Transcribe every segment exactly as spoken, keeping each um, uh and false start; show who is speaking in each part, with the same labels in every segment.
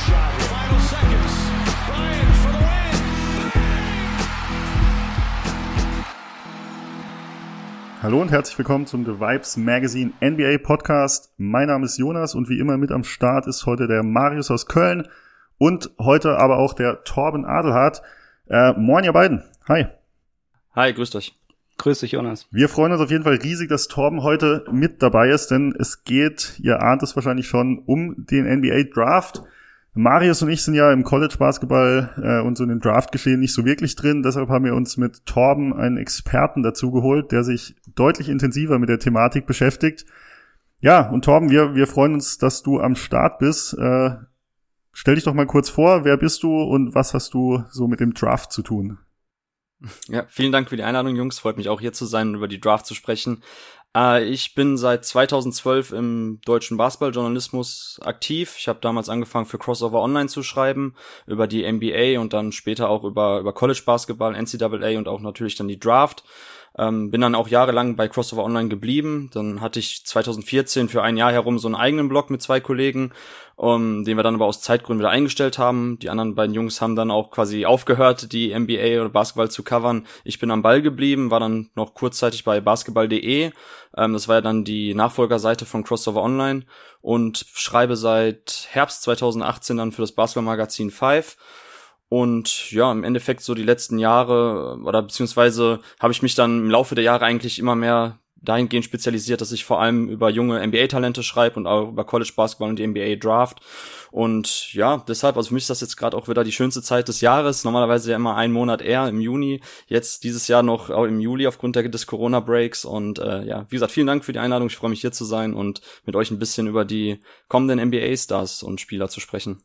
Speaker 1: Hallo und herzlich willkommen zum The Vibes Magazine N B A Podcast. Mein Name ist Jonas und wie immer mit am Start ist heute der Marius aus Köln und heute aber auch der Torben Adelhardt. Äh, moin ihr beiden. Hi.
Speaker 2: Hi, grüßt euch.
Speaker 3: Grüß dich, Jonas.
Speaker 1: Wir freuen uns auf jeden Fall riesig, dass Torben heute mit dabei ist, denn es geht, ihr ahnt es wahrscheinlich schon, um den N B A Draft. Marius und ich sind ja im College-Basketball äh, und so in dem Draft-Geschehen nicht so wirklich drin. Deshalb haben wir uns mit Torben einen Experten dazu geholt, der sich deutlich intensiver mit der Thematik beschäftigt. Ja, und Torben, wir wir freuen uns, dass du am Start bist. Äh, stell dich doch mal kurz vor, wer bist du und was hast du so mit dem Draft zu tun?
Speaker 2: Ja, vielen Dank für die Einladung, Jungs. Freut mich auch hier zu sein und über die Draft zu sprechen. Äh, ich bin seit zweitausendzwölf im deutschen Basketballjournalismus aktiv. Ich habe damals angefangen für Crossover Online zu schreiben, über die N B A und dann später auch über über College Basketball, N C A A und auch natürlich dann die Draft. Ähm, bin dann auch jahrelang bei Crossover Online geblieben. Dann hatte ich zweitausendvierzehn für ein Jahr herum so einen eigenen Blog mit zwei Kollegen, um, den wir dann aber aus Zeitgründen wieder eingestellt haben. Die anderen beiden Jungs haben dann auch quasi aufgehört, die N B A oder Basketball zu covern. Ich bin am Ball geblieben, war dann noch kurzzeitig bei basketball punkt de. Ähm, das war ja dann die Nachfolgerseite von Crossover Online und schreibe seit Herbst zweitausendachtzehn dann für das Basketballmagazin Five. Und ja, im Endeffekt so die letzten Jahre oder beziehungsweise habe ich mich dann im Laufe der Jahre eigentlich immer mehr dahingehend spezialisiert, dass ich vor allem über junge N B A-Talente schreibe und auch über College Basketball und die N B A-Draft. Und ja, deshalb, also für mich ist das jetzt gerade auch wieder die schönste Zeit des Jahres. Normalerweise ja immer einen Monat eher im Juni. Jetzt dieses Jahr noch auch im Juli aufgrund der, des Corona-Breaks. Und äh, ja, wie gesagt, vielen Dank für die Einladung. Ich freue mich hier zu sein und mit euch ein bisschen über die kommenden N B A-Stars und Spieler zu sprechen.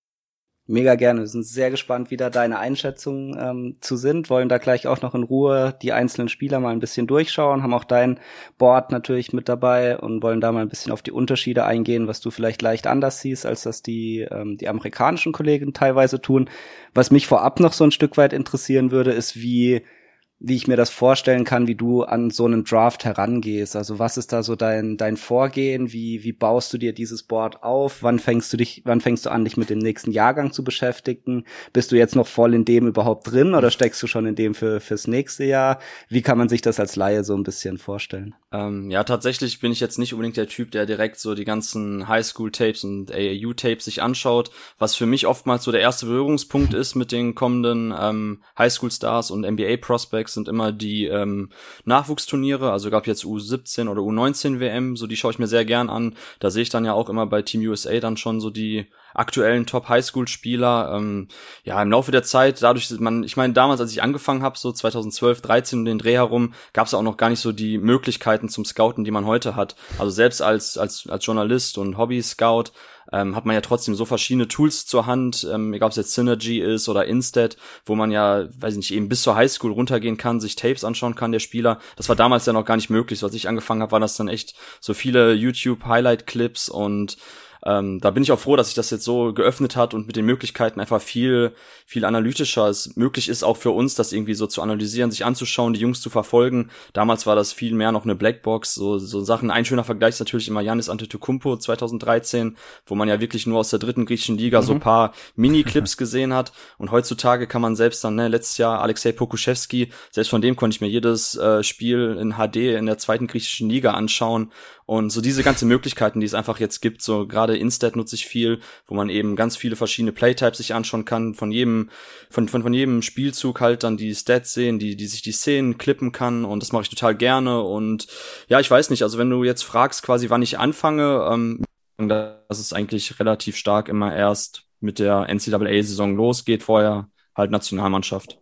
Speaker 3: Mega gerne. Wir sind sehr gespannt, wie da deine Einschätzungen ähm, zu sind. Wollen da gleich auch noch in Ruhe die einzelnen Spieler mal ein bisschen durchschauen. Haben auch dein Board natürlich mit dabei und wollen da mal ein bisschen auf die Unterschiede eingehen, was du vielleicht leicht anders siehst, als das die ähm, die amerikanischen Kollegen teilweise tun. Was mich vorab noch so ein Stück weit interessieren würde, ist, wie wie ich mir das vorstellen kann, wie du an so einen Draft herangehst. Also was ist da so dein dein Vorgehen? Wie wie baust du dir dieses Board auf? Wann fängst du dich wann fängst du an, dich mit dem nächsten Jahrgang zu beschäftigen? Bist du jetzt noch voll in dem überhaupt drin oder steckst du schon in dem für fürs nächste Jahr? Wie kann man sich das als Laie so ein bisschen vorstellen?
Speaker 2: Ähm, ja, tatsächlich bin ich jetzt nicht unbedingt der Typ, der direkt so die ganzen Highschool-Tapes und A A U-Tapes sich anschaut, was für mich oftmals so der erste Berührungspunkt ist mit den kommenden ähm, Highschool-Stars und N B A-Prospects sind immer die ähm, Nachwuchsturniere, also gab jetzt U siebzehn oder U neunzehn W M, so die schaue ich mir sehr gern an. Da sehe ich dann ja auch immer bei Team U S A dann schon so die aktuellen Top-Highschool-Spieler. Ähm, ja, im Laufe der Zeit, dadurch, dass man, ich meine, damals, als ich angefangen habe, so zweitausendzwölf, dreizehn um den Dreh herum, gab es auch noch gar nicht so die Möglichkeiten zum Scouten, die man heute hat. Also selbst als als als Journalist und Hobby-Scout ähm, hat man ja trotzdem so verschiedene Tools zur Hand, ähm, egal ob es jetzt Synergy ist oder Instat, wo man ja, weiß ich nicht, eben bis zur Highschool runtergehen kann, sich Tapes anschauen kann, der Spieler. Das war damals ja noch gar nicht möglich. So, als ich angefangen habe, waren das dann echt so viele YouTube-Highlight-Clips und Ähm, da bin ich auch froh, dass sich das jetzt so geöffnet hat und mit den Möglichkeiten einfach viel, viel analytischer es möglich ist, auch für uns, das irgendwie so zu analysieren, sich anzuschauen, die Jungs zu verfolgen. Damals war das viel mehr noch eine Blackbox, so, so Sachen. Ein schöner Vergleich ist natürlich immer Giannis Antetokounmpo zweitausenddreizehn, wo man ja wirklich nur aus der dritten griechischen Liga mhm. so ein paar Mini-Clips gesehen hat. Und heutzutage kann man selbst dann, ne, letztes Jahr Alexei Pokuschewski, selbst von dem konnte ich mir jedes äh, Spiel in H D in der zweiten griechischen Liga anschauen. Und so diese ganzen Möglichkeiten, die es einfach jetzt gibt, so gerade Instat nutze ich viel, wo man eben ganz viele verschiedene Playtypes sich anschauen kann, von jedem von von von jedem Spielzug halt dann die Stats sehen, die die sich die Szenen klippen kann und das mache ich total gerne und ja, ich weiß nicht, also wenn du jetzt fragst quasi, wann ich anfange, ähm, das ist eigentlich relativ stark immer erst mit der N C A A-Saison losgeht, vorher halt Nationalmannschaft.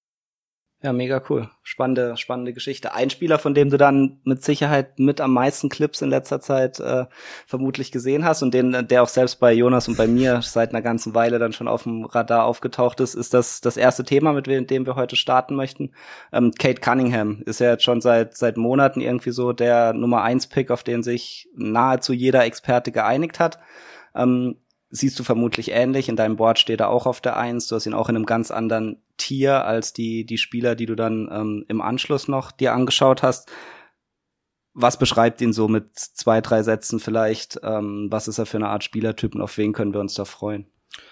Speaker 3: Ja, mega cool. Spannende, spannende Geschichte. Ein Spieler, von dem du dann mit Sicherheit mit am meisten Clips in letzter Zeit äh, vermutlich gesehen hast und den, der auch selbst bei Jonas und bei mir seit einer ganzen Weile dann schon auf dem Radar aufgetaucht ist, ist das das erste Thema, mit dem wir heute starten möchten. Ähm, Cade Cunningham ist ja jetzt schon seit seit Monaten irgendwie so der Nummer eins Pick, auf den sich nahezu jeder Experte geeinigt hat. Ähm, siehst du vermutlich ähnlich. In deinem Board steht er auch auf der Eins. Du hast ihn auch in einem ganz anderen Tier als die die Spieler, die du dann ähm, im Anschluss noch dir angeschaut hast. Was beschreibt ihn so mit zwei, drei Sätzen vielleicht? Ähm, was ist er für eine Art Spielertyp und auf wen können wir uns da freuen?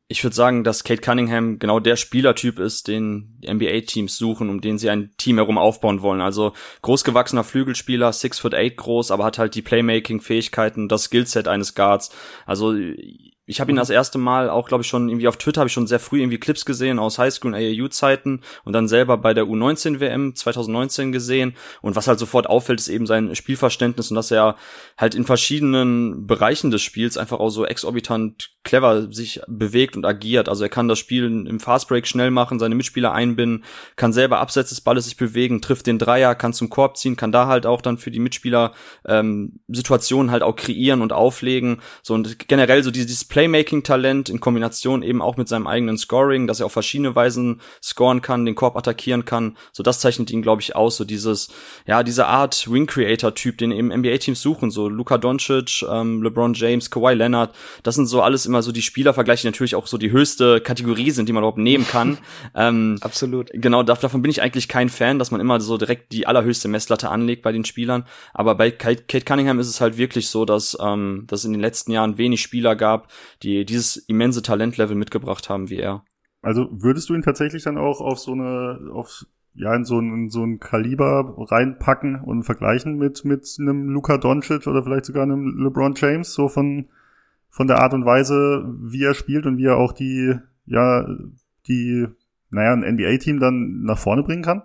Speaker 2: Ich würde sagen, dass Cade Cunningham genau der Spielertyp ist, den N B A-Teams suchen, um den sie ein Team herum aufbauen wollen. Also großgewachsener Flügelspieler, six foot eight groß, aber hat halt die Playmaking-Fähigkeiten, das Skillset eines Guards. Also ich habe ihn das erste Mal auch, glaube ich, schon irgendwie auf Twitter habe ich schon sehr früh irgendwie Clips gesehen aus Highschool- und A A U-Zeiten und dann selber bei der U neunzehn W M zwanzig neunzehn gesehen. Und was halt sofort auffällt, ist eben sein Spielverständnis und dass er halt in verschiedenen Bereichen des Spiels einfach auch so exorbitant clever sich bewegt und agiert. Also er kann das Spiel im Fastbreak schnell machen, seine Mitspieler einbinden, kann selber abseits des Balles sich bewegen, trifft den Dreier, kann zum Korb ziehen, kann da halt auch dann für die Mitspieler ähm, Situationen halt auch kreieren und auflegen. So und generell so dieses Playmaking-Talent in Kombination eben auch mit seinem eigenen Scoring, dass er auf verschiedene Weisen scoren kann, den Korb attackieren kann. So das zeichnet ihn, glaube ich, aus. So dieses, ja, diese Art Wing-Creator-Typ, den eben N B A-Teams suchen. So Luka Doncic, ähm, LeBron James, Kawhi Leonard. Das sind so alles immer so die Spielervergleiche, die natürlich auch so die höchste Kategorie sind, die man überhaupt nehmen kann. ähm,
Speaker 3: Absolut.
Speaker 2: Genau, davon bin ich eigentlich kein Fan, dass man immer so direkt die allerhöchste Messlatte anlegt bei den Spielern. Aber bei Cade Cunningham ist es halt wirklich so, dass ähm, dass es in den letzten Jahren wenig Spieler gab, die dieses immense Talentlevel mitgebracht haben wie er.
Speaker 1: Also würdest du ihn tatsächlich dann auch auf so eine, auf ja in so ein, in so ein Kaliber reinpacken und vergleichen mit mit einem Luka Doncic oder vielleicht sogar einem LeBron James, so von von der Art und Weise, wie er spielt und wie er auch die ja die naja ein N B A-Team dann nach vorne bringen kann?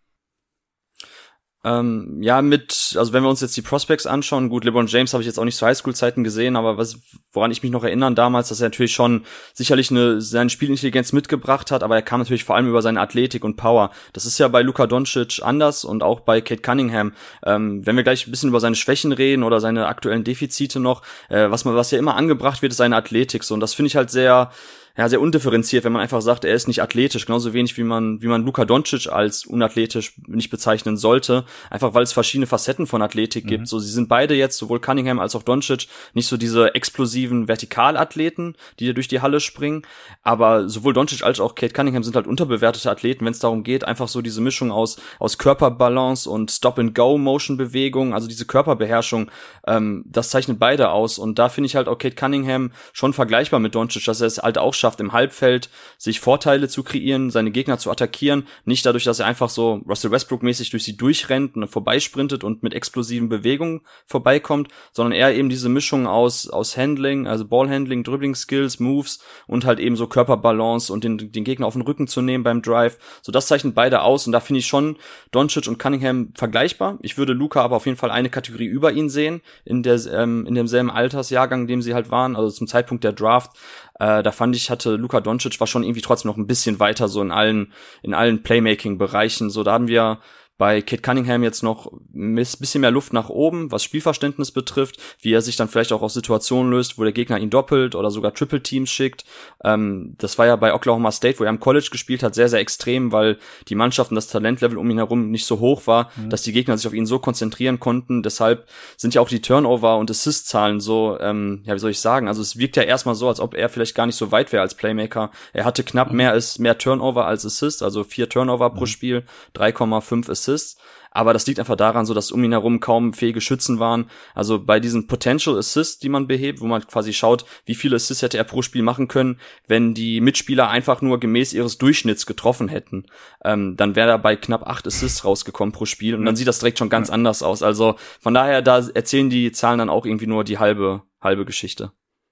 Speaker 2: Ähm, ja, mit, also wenn wir uns jetzt die Prospects anschauen, gut, LeBron James habe ich jetzt auch nicht zu Highschool-Zeiten gesehen, aber was, woran ich mich noch erinnern damals, dass er natürlich schon sicherlich eine, seine Spielintelligenz mitgebracht hat, aber er kam natürlich vor allem über seine Athletik und Power. Das ist ja bei Luka Doncic anders und auch bei Cade Cunningham. Ähm, wenn wir gleich ein bisschen über seine Schwächen reden oder seine aktuellen Defizite noch, äh, was man, was ja immer angebracht wird, ist seine Athletik, so, und das finde ich halt sehr, ja, sehr undifferenziert, wenn man einfach sagt, er ist nicht athletisch, genauso wenig wie man wie man Luka Doncic als unathletisch nicht bezeichnen sollte, einfach weil es verschiedene Facetten von Athletik mhm. gibt. So, sie sind beide jetzt, sowohl Cunningham als auch Doncic, nicht so diese explosiven Vertikalathleten, die durch die Halle springen, aber sowohl Doncic als auch Cade Cunningham sind halt unterbewertete Athleten, wenn es darum geht, einfach so diese Mischung aus aus Körperbalance und Stop-and-Go-Motion-Bewegung, also diese Körperbeherrschung, ähm, das zeichnet beide aus, und da finde ich halt auch Cade Cunningham schon vergleichbar mit Doncic, dass er es halt auch schafft, im Halbfeld sich Vorteile zu kreieren, seine Gegner zu attackieren, nicht dadurch, dass er einfach so Russell Westbrook-mäßig durch sie durchrennt und vorbeisprintet und mit explosiven Bewegungen vorbeikommt, sondern eher eben diese Mischung aus aus Handling, also Ballhandling, Dribbling-Skills, Moves und halt eben so Körperbalance und den den Gegner auf den Rücken zu nehmen beim Drive. So, das zeichnet beide aus, und da finde ich schon Doncic und Cunningham vergleichbar. Ich würde Luka aber auf jeden Fall eine Kategorie über ihn sehen, in der ähm, in demselben Altersjahrgang, in dem sie halt waren, also zum Zeitpunkt der Draft. Äh, da fand ich, hatte Luka Doncic war schon irgendwie trotzdem noch ein bisschen weiter so in allen in allen Playmaking-Bereichen. So, da haben wir bei Cade Cunningham jetzt noch ein bisschen mehr Luft nach oben, was Spielverständnis betrifft, wie er sich dann vielleicht auch aus Situationen löst, wo der Gegner ihn doppelt oder sogar Triple Teams schickt. Ähm, das war ja bei Oklahoma State, wo er am College gespielt hat, sehr, sehr extrem, weil die Mannschaft und das Talentlevel um ihn herum nicht so hoch war, mhm. dass die Gegner sich auf ihn so konzentrieren konnten. Deshalb sind ja auch die Turnover- und Assist-Zahlen so, ähm, ja, wie soll ich sagen, also es wirkt ja erstmal so, als ob er vielleicht gar nicht so weit wäre als Playmaker. Er hatte knapp mhm. mehr als mehr Turnover als Assist, also vier Turnover mhm. pro Spiel, drei Komma fünf Assists. Aber das liegt einfach daran, so dass um ihn herum kaum fähige Schützen waren. Also bei diesen Potential Assists, die man behebt, wo man quasi schaut, wie viele Assists hätte er pro Spiel machen können, wenn die Mitspieler einfach nur gemäß ihres Durchschnitts getroffen hätten, ähm, dann wäre er bei knapp acht Assists rausgekommen pro Spiel, und dann sieht das direkt schon ganz anders aus. Also von daher, da erzählen die Zahlen dann auch irgendwie nur die halbe halbe Geschichte.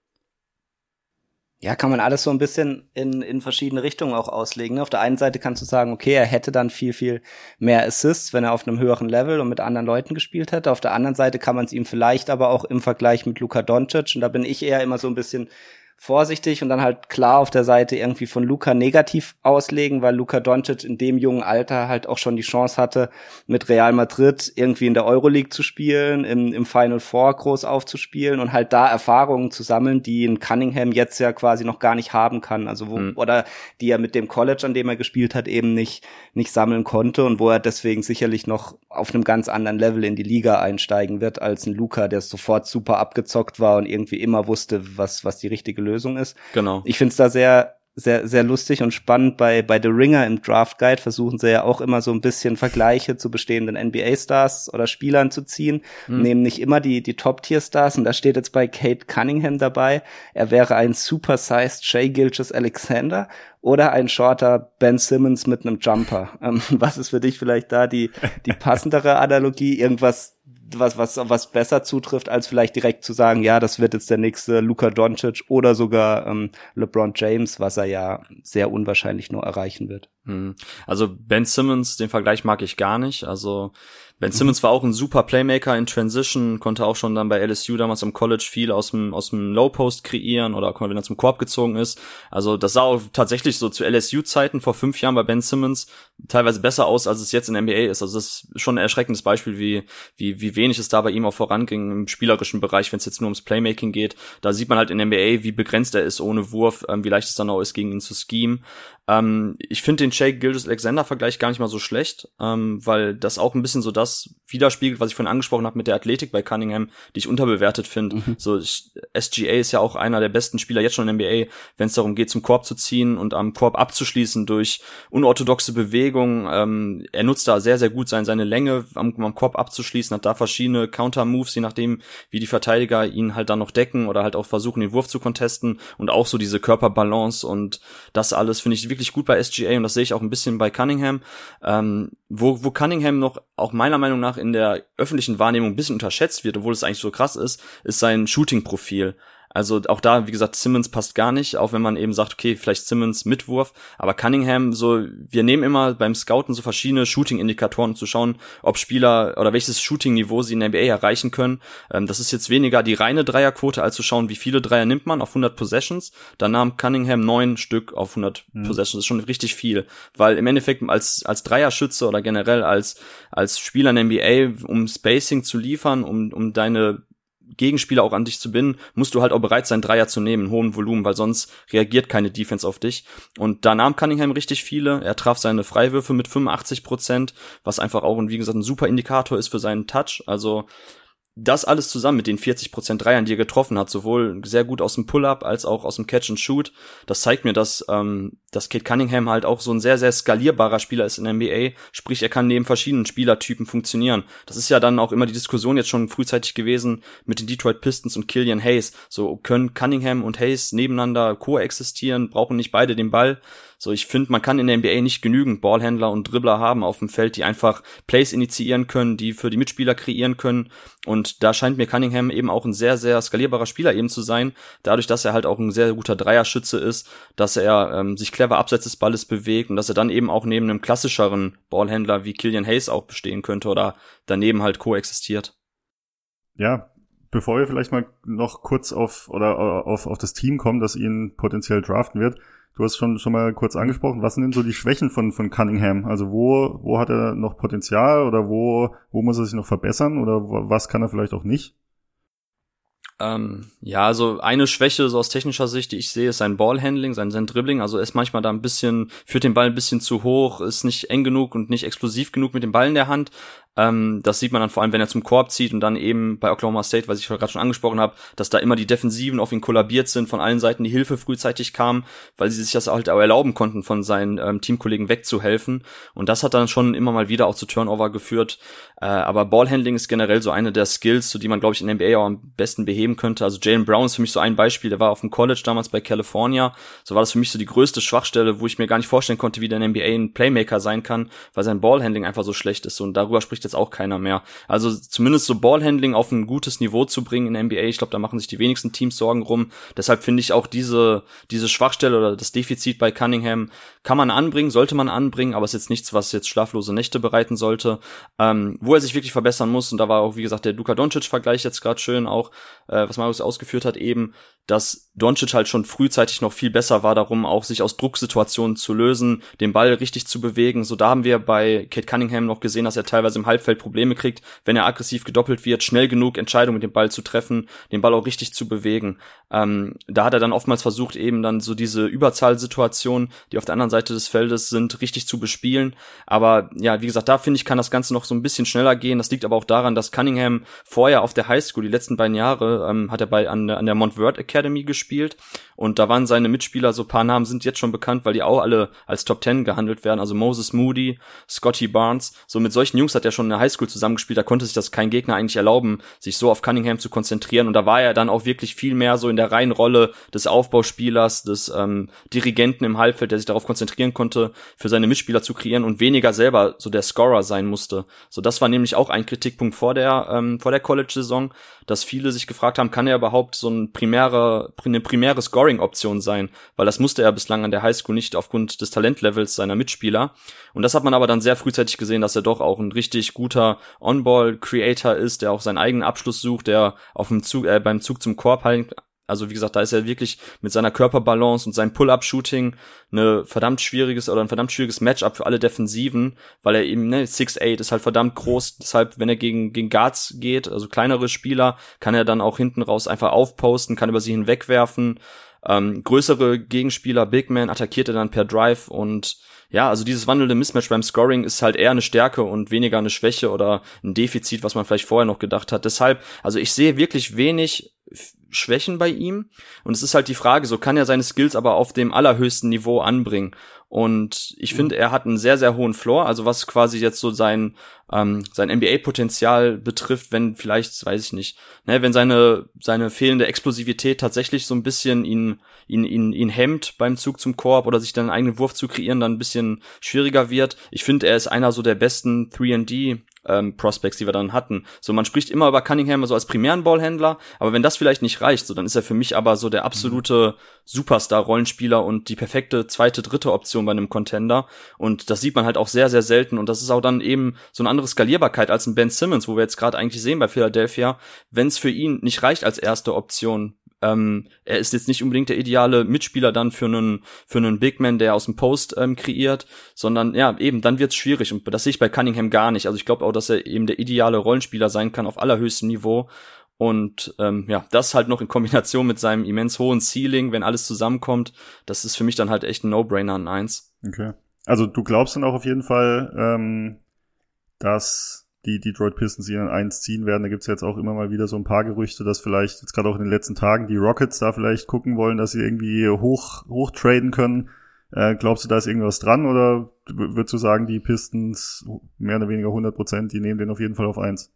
Speaker 3: Ja, kann man alles so ein bisschen in in verschiedene Richtungen auch auslegen. Auf der einen Seite kannst du sagen, okay, er hätte dann viel, viel mehr Assists, wenn er auf einem höheren Level und mit anderen Leuten gespielt hätte. Auf der anderen Seite kann man es ihm vielleicht aber auch im Vergleich mit Luka Doncic, und da bin ich eher immer so ein bisschen vorsichtig und dann halt klar auf der Seite irgendwie von Luka negativ auslegen, weil Luka Doncic in dem jungen Alter halt auch schon die Chance hatte, mit Real Madrid irgendwie in der Euroleague zu spielen, im, im Final Four groß aufzuspielen und halt da Erfahrungen zu sammeln, die ein Cunningham jetzt ja quasi noch gar nicht haben kann, also wo, mhm. oder die er mit dem College, an dem er gespielt hat, eben nicht nicht sammeln konnte, und wo er deswegen sicherlich noch auf einem ganz anderen Level in die Liga einsteigen wird als ein Luka, der sofort super abgezockt war und irgendwie immer wusste, was was die richtige Lösung ist.
Speaker 2: Genau.
Speaker 3: Ich finde es da sehr sehr, sehr lustig und spannend. Bei, bei The Ringer im Draft Guide versuchen sie ja auch immer so ein bisschen Vergleiche zu bestehenden N B A-Stars oder Spielern zu ziehen, mhm. nehmen nicht immer die, die Top-Tier-Stars, und da steht jetzt bei Cade Cunningham dabei, er wäre ein super-sized Shai Gilgeous-Alexander oder ein shorter Ben Simmons mit einem Jumper. Ähm, was ist für dich vielleicht da die, die passendere Analogie? Irgendwas, was, was, was besser zutrifft, als vielleicht direkt zu sagen, ja, das wird jetzt der nächste Luka Doncic oder sogar ähm, LeBron James, was er ja sehr unwahrscheinlich nur erreichen wird.
Speaker 2: Also Ben Simmons, den Vergleich mag ich gar nicht. Also Ben Simmons war auch ein super Playmaker in Transition, konnte auch schon dann bei L S U damals im College viel aus dem aus dem Low Post kreieren oder wenn er zum Korb gezogen ist. Also das sah auch tatsächlich so zu L S U-Zeiten vor fünf Jahren bei Ben Simmons teilweise besser aus, als es jetzt in N B A ist. Also das ist schon ein erschreckendes Beispiel, wie wie wie wenig es da bei ihm auch voranging im spielerischen Bereich, wenn es jetzt nur ums Playmaking geht. Da sieht man halt in N B A, wie begrenzt er ist ohne Wurf, ähm, wie leicht es dann auch ist, gegen ihn zu schemen. Ähm, ich finde den Shai Gilgeous-Alexander-Vergleich gar nicht mal so schlecht, ähm, weil das auch ein bisschen so das widerspiegelt, was ich vorhin angesprochen habe mit der Athletik bei Cunningham, die ich unterbewertet finde. Mhm. So ich, S G A ist ja auch einer der besten Spieler jetzt schon in N B A, wenn es darum geht, zum Korb zu ziehen und am Korb abzuschließen durch unorthodoxe Bewegungen. Ähm, er nutzt da sehr, sehr gut sein, seine Länge am, am Korb abzuschließen, hat da verschiedene Counter-Moves, je nachdem, wie die Verteidiger ihn halt dann noch decken oder halt auch versuchen, den Wurf zu contesten, und auch so diese Körperbalance und das alles finde ich wirklich gut bei S G A, und das sehe ich auch ein bisschen bei Cunningham. Ähm, wo, wo Cunningham noch auch meiner Meinung nach in der öffentlichen Wahrnehmung ein bisschen unterschätzt wird, obwohl es eigentlich so krass ist, ist sein Shooting-Profil. Also auch da, wie gesagt, Simmons passt gar nicht, auch wenn man eben sagt, okay, vielleicht Simmons mit Wurf, aber Cunningham, so, wir nehmen immer beim Scouten so verschiedene Shooting-Indikatoren, um zu schauen, ob Spieler oder welches Shooting-Niveau sie in der N B A erreichen können. Ähm, das ist jetzt weniger die reine Dreierquote, als zu schauen, wie viele Dreier nimmt man auf hundert Possessions. Da nahm Cunningham neun Stück auf hundert mhm. Possessions. Das ist schon richtig viel, weil im Endeffekt als als Dreierschütze oder generell als als Spieler in der N B A, um Spacing zu liefern, um um deine Gegenspieler auch an dich zu binden, musst du halt auch bereit sein, Dreier zu nehmen, in hohem Volumen, weil sonst reagiert keine Defense auf dich. Und da nahm Cunningham richtig viele. Er traf seine Freiwürfe mit fünfundachtzig Prozent, was einfach auch, wie gesagt, ein super Indikator ist für seinen Touch. Also das alles zusammen mit den vierzig Prozent Dreiern, die er getroffen hat, sowohl sehr gut aus dem Pull-Up als auch aus dem Catch-and-Shoot, das zeigt mir, dass ähm, dass Cade Cunningham halt auch so ein sehr, sehr skalierbarer Spieler ist in der N B A, sprich, er kann neben verschiedenen Spielertypen funktionieren. Das ist ja dann auch immer die Diskussion jetzt schon frühzeitig gewesen mit den Detroit Pistons und Killian Hayes. So, können Cunningham und Hayes nebeneinander koexistieren, brauchen nicht beide den Ball? So, ich finde, man kann in der N B A nicht genügend Ballhändler und Dribbler haben auf dem Feld, die einfach Plays initiieren können, die für die Mitspieler kreieren können. Und da scheint mir Cunningham eben auch ein sehr, sehr skalierbarer Spieler eben zu sein, dadurch, dass er halt auch ein sehr guter Dreierschütze ist, dass er ähm, sich clever abseits des Balles bewegt und dass er dann eben auch neben einem klassischeren Ballhändler wie Killian Hayes auch bestehen könnte oder daneben halt koexistiert.
Speaker 1: Ja, bevor wir vielleicht mal noch kurz auf oder auf auf das Team kommen, das ihn potenziell draften wird. Du hast schon schon mal kurz angesprochen, was sind denn so die Schwächen von von Cunningham? Also wo wo hat er noch Potenzial oder wo wo muss er sich noch verbessern oder wo, was kann er vielleicht auch nicht?
Speaker 2: Ähm, ja, also eine Schwäche so aus technischer Sicht, die ich sehe, ist sein Ballhandling, sein, sein Dribbling. Also er ist manchmal da ein bisschen, führt den Ball ein bisschen zu hoch, ist nicht eng genug und nicht explosiv genug mit dem Ball in der Hand. Ähm, das sieht man dann vor allem, wenn er zum Korb zieht und dann eben bei Oklahoma State, was ich gerade schon angesprochen habe, dass da immer die Defensiven auf ihn kollabiert sind, von allen Seiten die Hilfe frühzeitig kam, weil sie sich das halt auch erlauben konnten, von seinen ähm, Teamkollegen wegzuhelfen. Und das hat dann schon immer mal wieder auch zu Turnover geführt. Äh, aber Ballhandling ist generell so eine der Skills, so die man, glaube ich, in der N B A auch am besten beheben könnte. Also Jaylen Brown ist für mich so ein Beispiel, der war auf dem College damals bei California. So war das für mich so die größte Schwachstelle, wo ich mir gar nicht vorstellen konnte, wie der in der N B A ein Playmaker sein kann, weil sein Ballhandling einfach so schlecht ist. Und darüber spricht jetzt auch keiner mehr. Also zumindest so Ballhandling auf ein gutes Niveau zu bringen in der N B A, ich glaube, da machen sich die wenigsten Teams Sorgen rum. Deshalb finde ich auch diese diese Schwachstelle oder das Defizit bei Cunningham kann man anbringen, sollte man anbringen, aber ist jetzt nichts, was jetzt schlaflose Nächte bereiten sollte. Ähm, wo er sich wirklich verbessern muss, und da war auch, wie gesagt, der Luka Doncic-Vergleich jetzt gerade schön auch, äh, was Marius ausgeführt hat eben, dass Doncic halt schon frühzeitig noch viel besser war darum, auch sich aus Drucksituationen zu lösen, den Ball richtig zu bewegen. So, da haben wir bei Cade Cunningham noch gesehen, dass er teilweise im Halbfeld Probleme kriegt, wenn er aggressiv gedoppelt wird, schnell genug Entscheidungen mit dem Ball zu treffen, den Ball auch richtig zu bewegen. Ähm, da hat er dann oftmals versucht, eben dann so diese Überzahlsituationen, die auf der anderen Seite des Feldes sind, richtig zu bespielen. Aber ja, wie gesagt, da finde ich, kann das Ganze noch so ein bisschen schneller gehen. Das liegt aber auch daran, dass Cunningham vorher auf der Highschool, die letzten beiden Jahre, ähm, hat er bei an, an der Montverde Academy Academy gespielt und da waren seine Mitspieler, so ein paar Namen sind jetzt schon bekannt, weil die auch alle als Top Ten gehandelt werden, also Moses Moody, Scotty Barnes, so mit solchen Jungs hat er schon in der Highschool zusammengespielt, da konnte sich das kein Gegner eigentlich erlauben, sich so auf Cunningham zu konzentrieren und da war er dann auch wirklich viel mehr so in der reinen Rolle des Aufbauspielers, des ähm, Dirigenten im Halbfeld, der sich darauf konzentrieren konnte, für seine Mitspieler zu kreieren und weniger selber so der Scorer sein musste. So, das war nämlich auch ein Kritikpunkt vor der ähm, vor der College-Saison, dass viele sich gefragt haben, kann er überhaupt so ein primäre, eine primäre Scoring-Option sein, weil das musste er bislang an der Highschool nicht aufgrund des Talentlevels seiner Mitspieler. Und das hat man aber dann sehr frühzeitig gesehen, dass er doch auch ein richtig guter On-Ball-Creator ist, der auch seinen eigenen Abschluss sucht, der auf dem Zug, äh, beim Zug zum Korb halt, also wie gesagt, da ist er wirklich mit seiner Körperbalance und seinem Pull-Up-Shooting eine verdammt schwieriges oder ein verdammt schwieriges Matchup für alle Defensiven, weil er eben, ne, six eight ist halt verdammt groß, deshalb, wenn er gegen gegen Guards geht, also kleinere Spieler, kann er dann auch hinten raus einfach aufposten, kann über sie hinwegwerfen. Ähm, größere Gegenspieler, Big Man, attackiert er dann per Drive und ja, also dieses wandelnde Mismatch beim Scoring ist halt eher eine Stärke und weniger eine Schwäche oder ein Defizit, was man vielleicht vorher noch gedacht hat. Deshalb, also ich sehe wirklich wenig Schwächen bei ihm und es ist halt die Frage, so kann er seine Skills aber auf dem allerhöchsten Niveau anbringen und ich finde, er hat einen sehr, sehr hohen Floor, also was quasi jetzt so sein ähm, sein N B A-Potenzial betrifft, wenn vielleicht, weiß ich nicht, ne, wenn seine seine fehlende Explosivität tatsächlich so ein bisschen ihn ihn ihn ihn hemmt beim Zug zum Korb oder sich dann einen eigenen Wurf zu kreieren, dann ein bisschen schwieriger wird. Ich finde, er ist einer so der besten drei und D Ähm, Prospects, die wir dann hatten. So, man spricht immer über Cunningham so als primären Ballhändler, aber wenn das vielleicht nicht reicht, so, dann ist er für mich aber so der absolute Superstar-Rollenspieler und die perfekte zweite, dritte Option bei einem Contender und das sieht man halt auch sehr, sehr selten und das ist auch dann eben so eine andere Skalierbarkeit als ein Ben Simmons, wo wir jetzt gerade eigentlich sehen bei Philadelphia, wenn es für ihn nicht reicht als erste Option. Ähm, er ist jetzt nicht unbedingt der ideale Mitspieler dann für einen für einen Big Man, der aus dem Post ähm, kreiert, sondern ja, eben, dann wird's schwierig und das sehe ich bei Cunningham gar nicht. Also ich glaube auch, dass er eben der ideale Rollenspieler sein kann auf allerhöchstem Niveau und ähm, ja, das halt noch in Kombination mit seinem immens hohen Ceiling, wenn alles zusammenkommt, das ist für mich dann halt echt ein No-Brainer an eins.
Speaker 1: Okay. Also du glaubst dann auch auf jeden Fall, ähm, dass die Detroit Pistons ihn an eins ziehen werden. Da gibt's jetzt auch immer mal wieder so ein paar Gerüchte, dass vielleicht jetzt gerade auch in den letzten Tagen die Rockets da vielleicht gucken wollen, dass sie irgendwie hoch hoch traden können. Äh, glaubst du, da ist irgendwas dran oder würdest du sagen, die Pistons mehr oder weniger hundert Prozent, die nehmen den auf jeden Fall auf eins?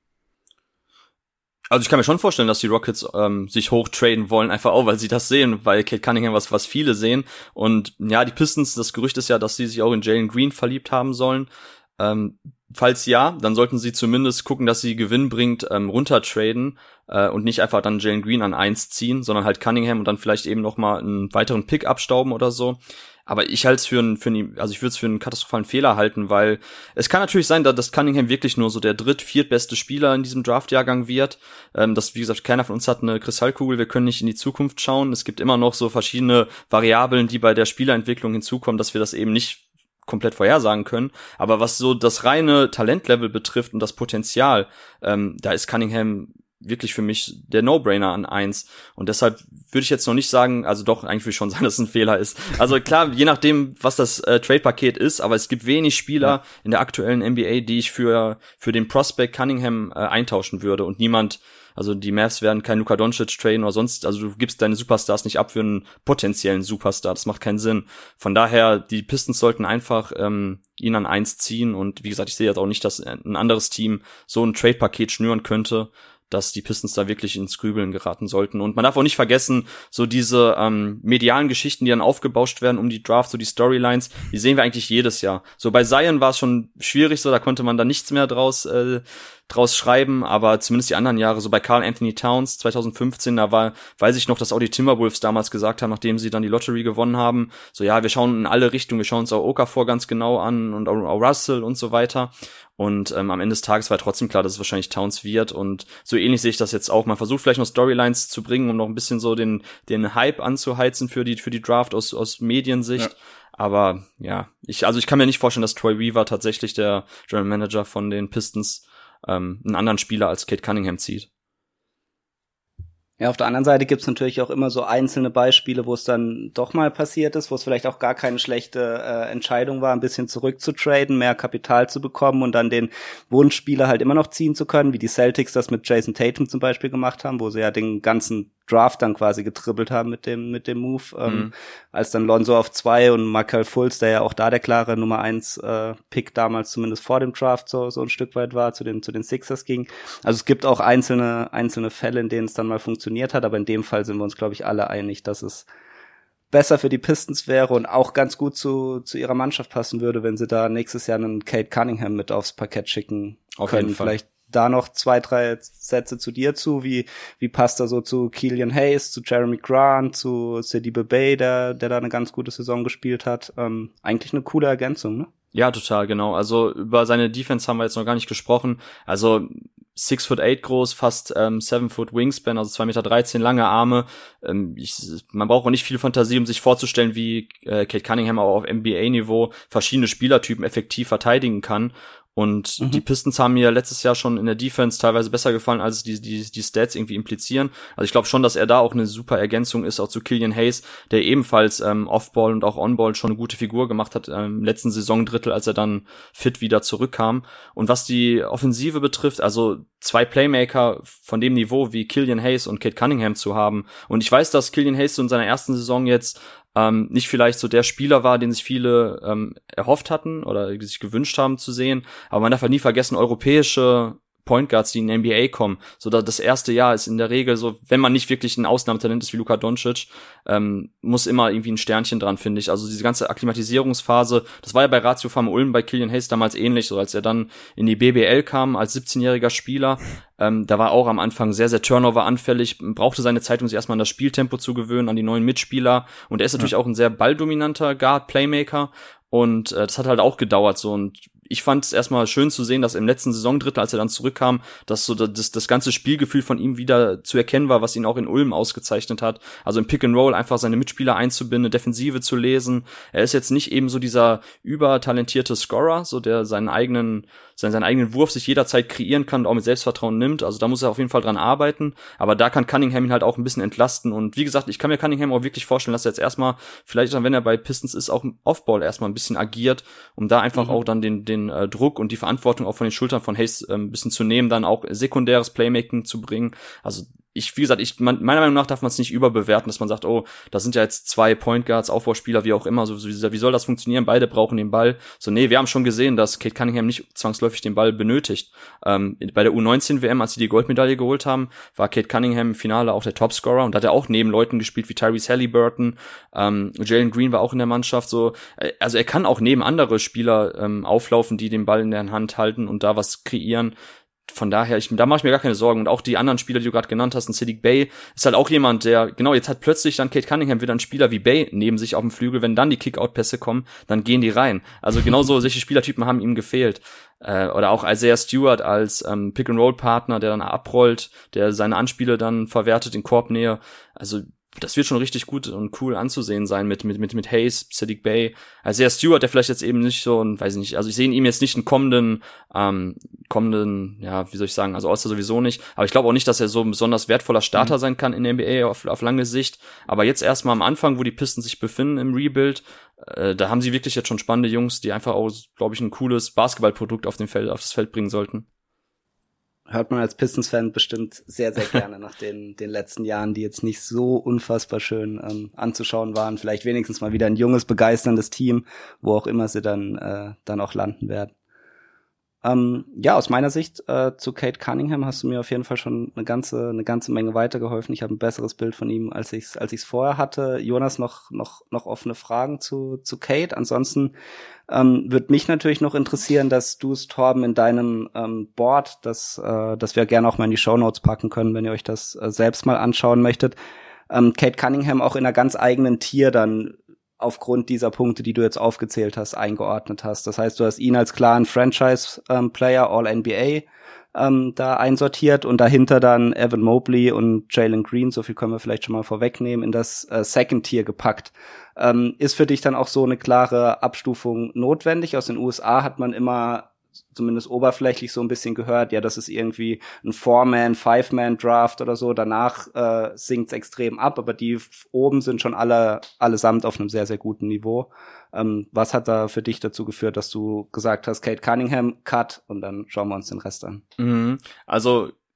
Speaker 2: Also ich kann mir schon vorstellen, dass die Rockets ähm, sich hochtraden wollen, einfach auch, weil sie das sehen, weil Cade Cunningham was was viele sehen. Und ja, die Pistons, das Gerücht ist ja, dass sie sich auch in Jalen Green verliebt haben sollen. Ähm, falls ja, dann sollten sie zumindest gucken, dass sie Gewinn bringt, ähm, runtertraden äh, und nicht einfach dann Jalen Green an eins ziehen, sondern halt Cunningham und dann vielleicht eben noch mal einen weiteren Pick abstauben oder so. Aber ich halte es für einen, für einen, also ich würde es für einen katastrophalen Fehler halten, weil es kann natürlich sein, dass Cunningham wirklich nur so der dritt-, viertbeste Spieler in diesem Draftjahrgang wird. Ähm, das, wie gesagt, keiner von uns hat eine Kristallkugel, wir können nicht in die Zukunft schauen. Es gibt immer noch so verschiedene Variablen, die bei der Spielerentwicklung hinzukommen, dass wir das eben nicht komplett vorhersagen können, aber was so das reine Talentlevel betrifft und das Potenzial, ähm, da ist Cunningham wirklich für mich der No-Brainer an eins und deshalb würde ich jetzt noch nicht sagen, also doch, eigentlich würde ich schon sagen, dass es ein Fehler ist. Also klar, je nachdem, was das äh, Trade-Paket ist, aber es gibt wenig Spieler ja. in der aktuellen N B A, die ich für für den Prospect Cunningham äh, eintauschen würde und niemand. Also die Mavs werden kein Luka Doncic traden oder sonst, also du gibst deine Superstars nicht ab für einen potenziellen Superstar, das macht keinen Sinn. Von daher, die Pistons sollten einfach ähm, ihn an eins ziehen und wie gesagt, ich sehe jetzt auch nicht, dass ein anderes Team so ein Trade-Paket schnüren könnte, dass die Pistons da wirklich ins Grübeln geraten sollten. Und man darf auch nicht vergessen, so diese ähm, medialen Geschichten, die dann aufgebauscht werden um die Draft, so die Storylines, die sehen wir eigentlich jedes Jahr. So bei Zion war es schon schwierig, so da konnte man da nichts mehr draus äh, draus schreiben, aber zumindest die anderen Jahre, so bei Karl Anthony Towns zwanzig fünfzehn, da war, weiß ich noch, dass auch die Timberwolves damals gesagt haben, nachdem sie dann die Lottery gewonnen haben, so ja, wir schauen in alle Richtungen, wir schauen uns auch Okafor ganz genau an und auch, auch Russell und so weiter. Und ähm, am Ende des Tages war trotzdem klar, dass es wahrscheinlich Towns wird und so ähnlich sehe ich das jetzt auch. Man versucht vielleicht noch Storylines zu bringen, um noch ein bisschen so den den Hype anzuheizen für die für die Draft aus aus Mediensicht. Ja. Aber ja, ich also ich kann mir nicht vorstellen, dass Troy Weaver tatsächlich der General Manager von den Pistons ähm, einen anderen Spieler als Cade Cunningham zieht.
Speaker 3: Ja, auf der anderen Seite gibt's natürlich auch immer so einzelne Beispiele, wo es dann doch mal passiert ist, wo es vielleicht auch gar keine schlechte äh, Entscheidung war, ein bisschen zurückzutraden, mehr Kapital zu bekommen und dann den Wunschspieler halt immer noch ziehen zu können, wie die Celtics das mit Jason Tatum zum Beispiel gemacht haben, wo sie ja den ganzen Draft dann quasi getribbelt haben mit dem mit dem Move, ähm,
Speaker 2: mhm.
Speaker 3: als dann Lonzo auf zwei und Markelle Fultz, der ja auch da der klare Nummer eins äh, Pick damals zumindest vor dem Draft so so ein Stück weit war, zu den zu den Sixers ging. Also es gibt auch einzelne einzelne Fälle, in denen es dann mal funktioniert hat, aber in dem Fall sind wir uns, glaube ich, alle einig, dass es besser für die Pistons wäre und auch ganz gut zu zu ihrer Mannschaft passen würde, wenn sie da nächstes Jahr einen Cade Cunningham mit aufs Parkett schicken
Speaker 2: auf
Speaker 3: können.
Speaker 2: Jeden Fall.
Speaker 3: Vielleicht da noch zwei, drei Sätze zu dir zu, wie wie passt er so zu Killian Hayes, zu Jeremy Grant, zu Sidibe Bey, der der da eine ganz gute Saison gespielt hat. Ähm, eigentlich eine coole Ergänzung, ne?
Speaker 2: Ja, total, genau. Also über seine Defense haben wir jetzt noch gar nicht gesprochen. Also six foot eight groß, fast ähm, seven foot Wingspan, also zwei Meter dreizehn, lange Arme. Ähm, ich, man braucht auch nicht viel Fantasie, um sich vorzustellen, wie äh, Cade Cunningham auch auf N B A-Niveau verschiedene Spielertypen effektiv verteidigen kann. Und mhm. die Pistons haben mir letztes Jahr schon in der Defense teilweise besser gefallen, als die die die Stats irgendwie implizieren. Also ich glaube schon, dass er da auch eine super Ergänzung ist, auch zu Killian Hayes, der ebenfalls ähm, Off-Ball und auch On-Ball schon eine gute Figur gemacht hat ähm, im letzten Saisondrittel, als er dann fit wieder zurückkam. Und was die Offensive betrifft, also zwei Playmaker von dem Niveau wie Killian Hayes und Cade Cunningham zu haben. Und ich weiß, dass Killian Hayes so in seiner ersten Saison jetzt ähm, nicht vielleicht so der Spieler war, den sich viele ähm, erhofft hatten oder sich gewünscht haben zu sehen. Aber man darf halt nie vergessen, europäische Point Guards, die in die N B A kommen, so dass das erste Jahr ist in der Regel so, wenn man nicht wirklich ein Ausnahmetalent ist wie Luka Doncic, ähm, muss immer irgendwie ein Sternchen dran, finde ich. Also diese ganze Akklimatisierungsphase, das war ja bei Ratio Farm Ulm bei Killian Hayes damals ähnlich, so als er dann in die B B L kam als siebzehnjähriger Spieler. Ähm, da war auch am Anfang sehr, sehr Turnover-anfällig, brauchte seine Zeit, um sich erstmal an das Spieltempo zu gewöhnen, an die neuen Mitspieler. Und er ist natürlich ja. auch ein sehr balldominanter Guard-Playmaker. Und äh, das hat halt auch gedauert so. Und ich fand es erstmal schön zu sehen, dass im letzten Saisondrittel, als er dann zurückkam, dass so das, das ganze Spielgefühl von ihm wieder zu erkennen war, was ihn auch in Ulm ausgezeichnet hat. Also im Pick and Roll einfach seine Mitspieler einzubinden, Defensive zu lesen. Er ist jetzt nicht eben so dieser übertalentierte Scorer, so der seinen eigenen seinen, seinen eigenen Wurf sich jederzeit kreieren kann und auch mit Selbstvertrauen nimmt. Also da muss er auf jeden Fall dran arbeiten. Aber da kann Cunningham ihn halt auch ein bisschen entlasten. Und wie gesagt, ich kann mir Cunningham auch wirklich vorstellen, dass er jetzt erstmal, vielleicht dann, wenn er bei Pistons ist, auch im Offball erstmal ein bisschen agiert, um da einfach mhm. auch dann den den äh, Druck und die Verantwortung auch von den Schultern von Hayes äh, ein bisschen zu nehmen, dann auch sekundäres Playmaking zu bringen. Also ich, wie gesagt, ich man, meiner Meinung nach darf man es nicht überbewerten, dass man sagt, oh, da sind ja jetzt zwei Point Guards, Aufbauspieler, wie auch immer, so wie, wie soll das funktionieren? Beide brauchen den Ball. So, nee, wir haben schon gesehen, dass Cade Cunningham nicht zwangsläufig den Ball benötigt. Ähm, bei der U neunzehn W M, als sie die Goldmedaille geholt haben, war Cade Cunningham im Finale auch der Topscorer und da hat er auch neben Leuten gespielt wie Tyrese Halliburton, ähm, Jalen Green war auch in der Mannschaft, so, also er kann auch neben andere Spieler ähm, auflaufen, die den Ball in der Hand halten und da was kreieren. Von daher, ich, da mache ich mir gar keine Sorgen. Und auch die anderen Spieler, die du gerade genannt hast, ein Sidibe Bey, ist halt auch jemand, der, genau, jetzt hat plötzlich dann Cade Cunningham wieder einen Spieler wie Bey neben sich auf dem Flügel. Wenn dann die Kick-Out-Pässe kommen, dann gehen die rein. Also genauso solche Spielertypen haben ihm gefehlt. Äh, oder auch Isaiah Stewart als ähm, Pick-and-Roll-Partner, der dann abrollt, der seine Anspiele dann verwertet in Korbnähe. Also das wird schon richtig gut und cool anzusehen sein mit mit mit mit Hayes, Sidibe Bey. Also der Stewart, der vielleicht jetzt eben nicht so, ein, weiß ich nicht, also ich sehe in ihm jetzt nicht einen kommenden, ähm, kommenden, ja, wie soll ich sagen, also All-Star sowieso nicht, aber ich glaube auch nicht, dass er so ein besonders wertvoller Starter mhm. sein kann in der N B A auf, auf lange Sicht. Aber jetzt erstmal am Anfang, wo die Pistons sich befinden im Rebuild, äh, da haben sie wirklich jetzt schon spannende Jungs, die einfach auch, glaube ich, ein cooles Basketballprodukt auf dem Feld, auf das Feld bringen sollten.
Speaker 3: Hört man als Pistons-Fan bestimmt sehr, sehr gerne nach den den letzten Jahren, die jetzt nicht so unfassbar schön ähm, anzuschauen waren. Vielleicht wenigstens mal wieder ein junges, begeisterndes Team, wo auch immer sie dann äh, dann auch landen werden. Ähm, ja, aus meiner Sicht äh, zu Cade Cunningham hast du mir auf jeden Fall schon eine ganze eine ganze Menge weitergeholfen. Ich habe ein besseres Bild von ihm, als ich es als ich's vorher hatte. Jonas, noch noch noch offene Fragen zu zu Cade? Ansonsten ähm, würde mich natürlich noch interessieren, dass du es, Torben, in deinem ähm, Board, das äh, das wir gerne auch mal in die Shownotes packen können, wenn ihr euch das äh, selbst mal anschauen möchtet, ähm, Cade Cunningham auch in einer ganz eigenen Tier dann aufgrund dieser Punkte, die du jetzt aufgezählt hast, eingeordnet hast. Das heißt, du hast ihn als klaren Franchise-Player, ähm, All-N B A, ähm, da einsortiert und dahinter dann Evan Mobley und Jalen Green, so viel können wir vielleicht schon mal vorwegnehmen, in das äh, Second-Tier gepackt. Ähm, ist für dich dann auch so eine klare Abstufung notwendig? Aus den U S A hat man immer zumindest oberflächlich so ein bisschen gehört, ja, das ist irgendwie ein Four-Man, Five-Man-Draft oder so, danach äh, sinkt's extrem ab, aber die oben sind schon alle allesamt auf einem sehr, sehr guten Niveau. Ähm, was hat da für dich dazu geführt, dass du gesagt hast, Cade Cunningham, Cut, und dann schauen wir uns den Rest an?
Speaker 2: Mhm. Also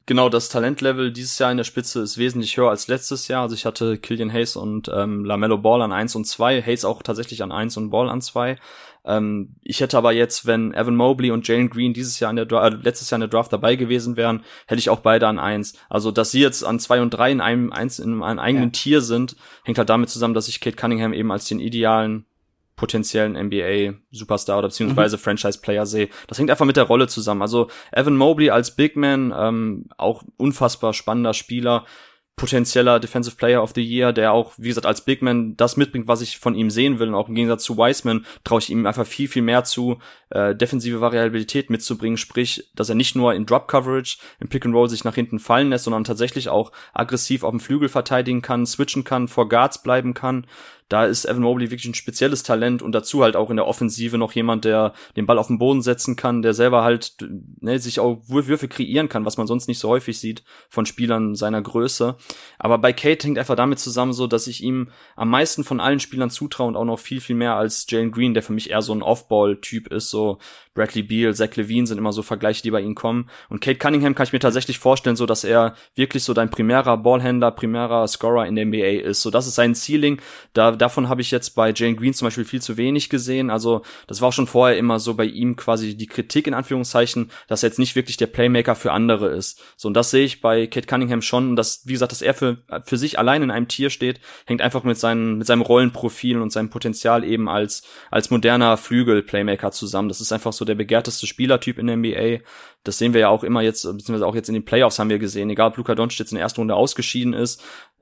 Speaker 2: genau, das Talentlevel dieses Jahr in der Spitze ist wesentlich höher als letztes Jahr. Also ich hatte Killian Hayes und ähm, LaMelo Ball an eins und zwei, Hayes auch tatsächlich an eins und Ball an zwei. Ähm, ich hätte aber jetzt, wenn Evan Mobley und Jalen Green dieses Jahr in der Dra- äh, letztes Jahr in der Draft dabei gewesen wären, hätte ich auch beide an eins. Also dass sie jetzt an zwei und drei in einem eins in einem eigenen ja. Tier sind, hängt halt damit zusammen, dass ich Cade Cunningham eben als den idealen potenziellen N B A-Superstar oder beziehungsweise mhm. Franchise-Player sehe. Das hängt einfach mit der Rolle zusammen. Also Evan Mobley als Big Man, ähm, auch unfassbar spannender Spieler, potenzieller Defensive Player of the Year, der auch, wie gesagt, als Big Man das mitbringt, was ich von ihm sehen will. Und auch im Gegensatz zu Wiseman traue ich ihm einfach viel, viel mehr zu, äh, defensive Variabilität mitzubringen. Sprich, dass er nicht nur in Drop-Coverage, im Pick-and-Roll sich nach hinten fallen lässt, sondern tatsächlich auch aggressiv auf dem Flügel verteidigen kann, switchen kann, vor Guards bleiben kann. Da ist Evan Mobley wirklich ein spezielles Talent und dazu halt auch in der Offensive noch jemand, der den Ball auf den Boden setzen kann, der selber halt ne, sich auch Würfe kreieren kann, was man sonst nicht so häufig sieht von Spielern seiner Größe. Aber bei Cade hängt einfach damit zusammen so, dass ich ihm am meisten von allen Spielern zutraue und auch noch viel, viel mehr als Jalen Green, der für mich eher so ein Off-Ball-Typ ist, so Bradley Beal, Zach LaVine sind immer so Vergleiche, die bei ihm kommen. Und Cade Cunningham kann ich mir tatsächlich vorstellen, so dass er wirklich so dein primärer Ballhändler, primärer Scorer in der N B A ist. So, das ist sein Ceiling. Da, davon habe ich jetzt bei Jalen Green zum Beispiel viel zu wenig gesehen. Also, das war auch schon vorher immer so bei ihm quasi die Kritik in Anführungszeichen, dass er jetzt nicht wirklich der Playmaker für andere ist. So, und das sehe ich bei Cade Cunningham schon. Und das, wie gesagt, dass er für, für sich allein in einem Tier steht, hängt einfach mit seinen, mit seinem Rollenprofil und seinem Potenzial eben als, als moderner Flügel-Playmaker zusammen. Das ist einfach so der begehrteste Spielertyp in der N B A. Das sehen wir ja auch immer jetzt, beziehungsweise auch jetzt in den Playoffs haben wir gesehen, egal ob Luka Doncic jetzt in der ersten Runde ausgeschieden ist.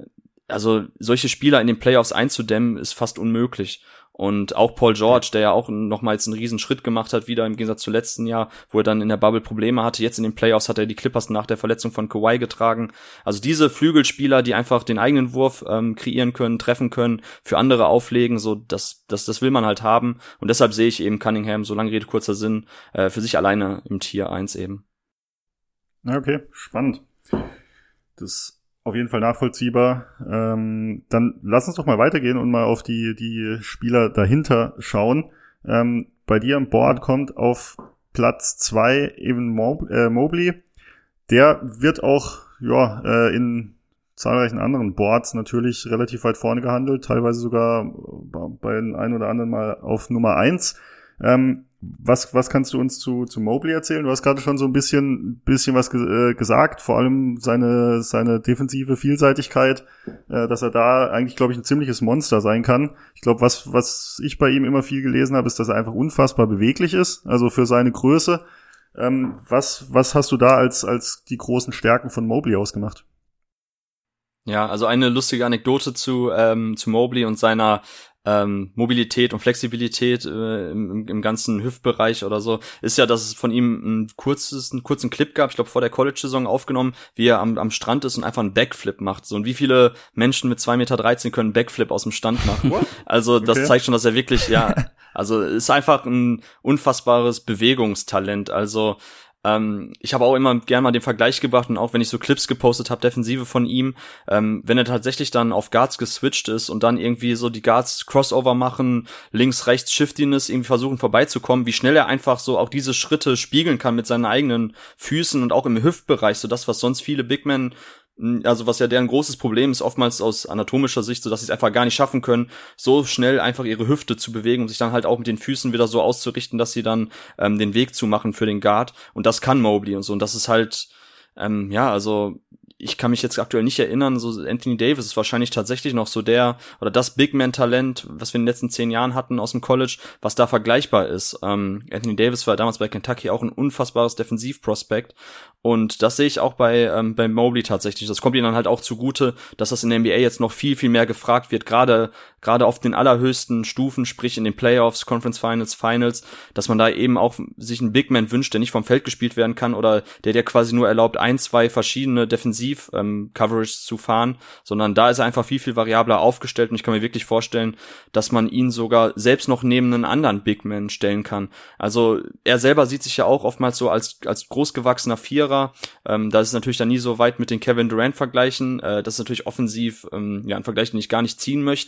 Speaker 2: Also solche Spieler in den Playoffs einzudämmen, ist fast unmöglich. Und auch Paul George, der ja auch nochmal jetzt einen riesen Schritt gemacht hat, wieder im Gegensatz zu letzten Jahr, wo er dann in der Bubble Probleme hatte. Jetzt in den Playoffs hat er die Clippers nach der Verletzung von Kawhi getragen. Also diese Flügelspieler, die einfach den eigenen Wurf ähm, kreieren können, treffen können, für andere auflegen, so das, das, das will man halt haben. Und deshalb sehe ich eben Cunningham, so lange Rede, kurzer Sinn, äh, für sich alleine im Tier eins eben.
Speaker 1: Okay, spannend. Das auf jeden Fall nachvollziehbar. Ähm, dann lass uns doch mal weitergehen und mal auf die die Spieler dahinter schauen. Ähm, bei dir am Board kommt auf Platz zwei Evan Mob- äh, Mobley. Der wird auch ja äh, in zahlreichen anderen Boards natürlich relativ weit vorne gehandelt, teilweise sogar bei den einen oder anderen mal auf Nummer eins. Ähm, Was, was kannst du uns zu, zu Mobley erzählen? Du hast gerade schon so ein bisschen, bisschen was ge- äh, gesagt, vor allem seine, seine defensive Vielseitigkeit, äh, dass er da eigentlich, glaube ich, ein ziemliches Monster sein kann. Ich glaube, was, was ich bei ihm immer viel gelesen habe, ist, dass er einfach unfassbar beweglich ist, also für seine Größe. Ähm, was, was hast du da als, als die großen Stärken von Mobley ausgemacht?
Speaker 2: Ja, also eine lustige Anekdote zu, ähm, zu Mobley und seiner Ähm, Mobilität und Flexibilität äh, im, im ganzen Hüftbereich oder so, ist ja, dass es von ihm ein kurzes, einen kurzen Clip gab, ich glaube vor der College-Saison aufgenommen, wie er am, am Strand ist und einfach einen Backflip macht. So, und wie viele Menschen mit zwei Meter dreizehn können einen Backflip aus dem Stand machen? Also das okay. zeigt schon, dass er wirklich, ja, also ist einfach ein unfassbares Bewegungstalent. Also Ähm, ich habe auch immer gerne mal den Vergleich gebracht und auch wenn ich so Clips gepostet habe, Defensive von ihm, ähm, wenn er tatsächlich dann auf Guards geswitcht ist und dann irgendwie so die Guards Crossover machen, links, rechts Shiftiness, irgendwie versuchen vorbeizukommen, wie schnell er einfach so auch diese Schritte spiegeln kann mit seinen eigenen Füßen und auch im Hüftbereich, so das, was sonst viele Big Men, also was ja deren großes Problem ist, oftmals aus anatomischer Sicht, so dass sie es einfach gar nicht schaffen können, so schnell einfach ihre Hüfte zu bewegen und sich dann halt auch mit den Füßen wieder so auszurichten, dass sie dann ähm, den Weg zumachen für den Guard. Und das kann Mobley und so. Und das ist halt, ähm, ja, also ich kann mich jetzt aktuell nicht erinnern, so Anthony Davis ist wahrscheinlich tatsächlich noch so der, oder das Big-Man-Talent, was wir in den letzten zehn Jahren hatten aus dem College, was da vergleichbar ist. Ähm, Anthony Davis war damals bei Kentucky auch ein unfassbares Defensivprospekt. Und das sehe ich auch bei ähm, bei Mobley tatsächlich. Das kommt ihm dann halt auch zugute, dass das in der N B A jetzt noch viel, viel mehr gefragt wird, gerade gerade auf den allerhöchsten Stufen, sprich in den Playoffs, Conference Finals, Finals, dass man da eben auch sich einen Big Man wünscht, der nicht vom Feld gespielt werden kann oder der der quasi nur erlaubt, ein, zwei verschiedene Defensiv-Coverage ähm, zu fahren, sondern da ist er einfach viel, viel variabler aufgestellt und ich kann mir wirklich vorstellen, dass man ihn sogar selbst noch neben einen anderen Big Man stellen kann. Also er selber sieht sich ja auch oftmals so als als großgewachsener Vierer. Ähm, da ist es natürlich dann nie so weit mit den Kevin Durant vergleichen. Äh, das ist natürlich offensiv ähm, ja ein Vergleich, den ich gar nicht ziehen möchte.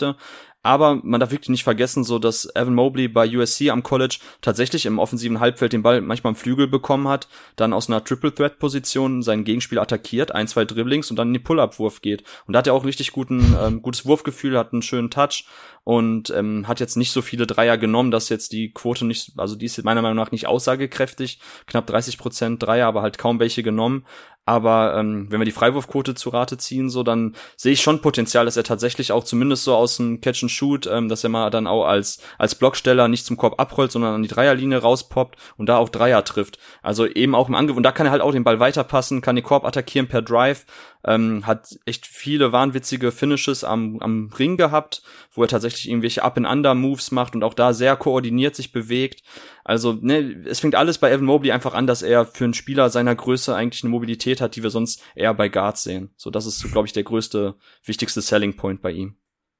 Speaker 2: Aber man darf wirklich nicht vergessen, so dass Evan Mobley bei U S C am College tatsächlich im offensiven Halbfeld den Ball manchmal am Flügel bekommen hat, dann aus einer Triple-Threat-Position seinen Gegenspieler attackiert, ein, zwei Dribblings und dann in den Pull-Up-Wurf geht. Und da hat er auch richtig guten, ähm, gutes Wurfgefühl, hat einen schönen Touch und ähm, hat jetzt nicht so viele Dreier genommen, dass jetzt die Quote nicht, also die ist meiner Meinung nach nicht aussagekräftig, knapp dreißig Prozent Dreier, aber halt kaum welche genommen. Aber ähm, wenn wir die Freiwurfquote zu Rate ziehen, so, dann sehe ich schon Potenzial, dass er tatsächlich auch zumindest so aus dem Catch and Shoot, ähm, dass er mal dann auch als als Blocksteller nicht zum Korb abrollt, sondern an die Dreierlinie rauspoppt und da auch Dreier trifft. Also eben auch im Angriff. Und da kann er halt auch den Ball weiterpassen, kann den Korb attackieren per Drive, ähm, hat echt viele wahnwitzige Finishes am am Ring gehabt, wo er tatsächlich irgendwelche Up-and-Under-Moves macht und auch da sehr koordiniert sich bewegt. Also, ne, es fängt alles bei Evan Mobley einfach an, dass er für einen Spieler seiner Größe eigentlich eine Mobilität hat, die wir sonst eher bei Guards sehen. So, das ist, so, glaube ich, der größte, wichtigste Selling Point bei ihm.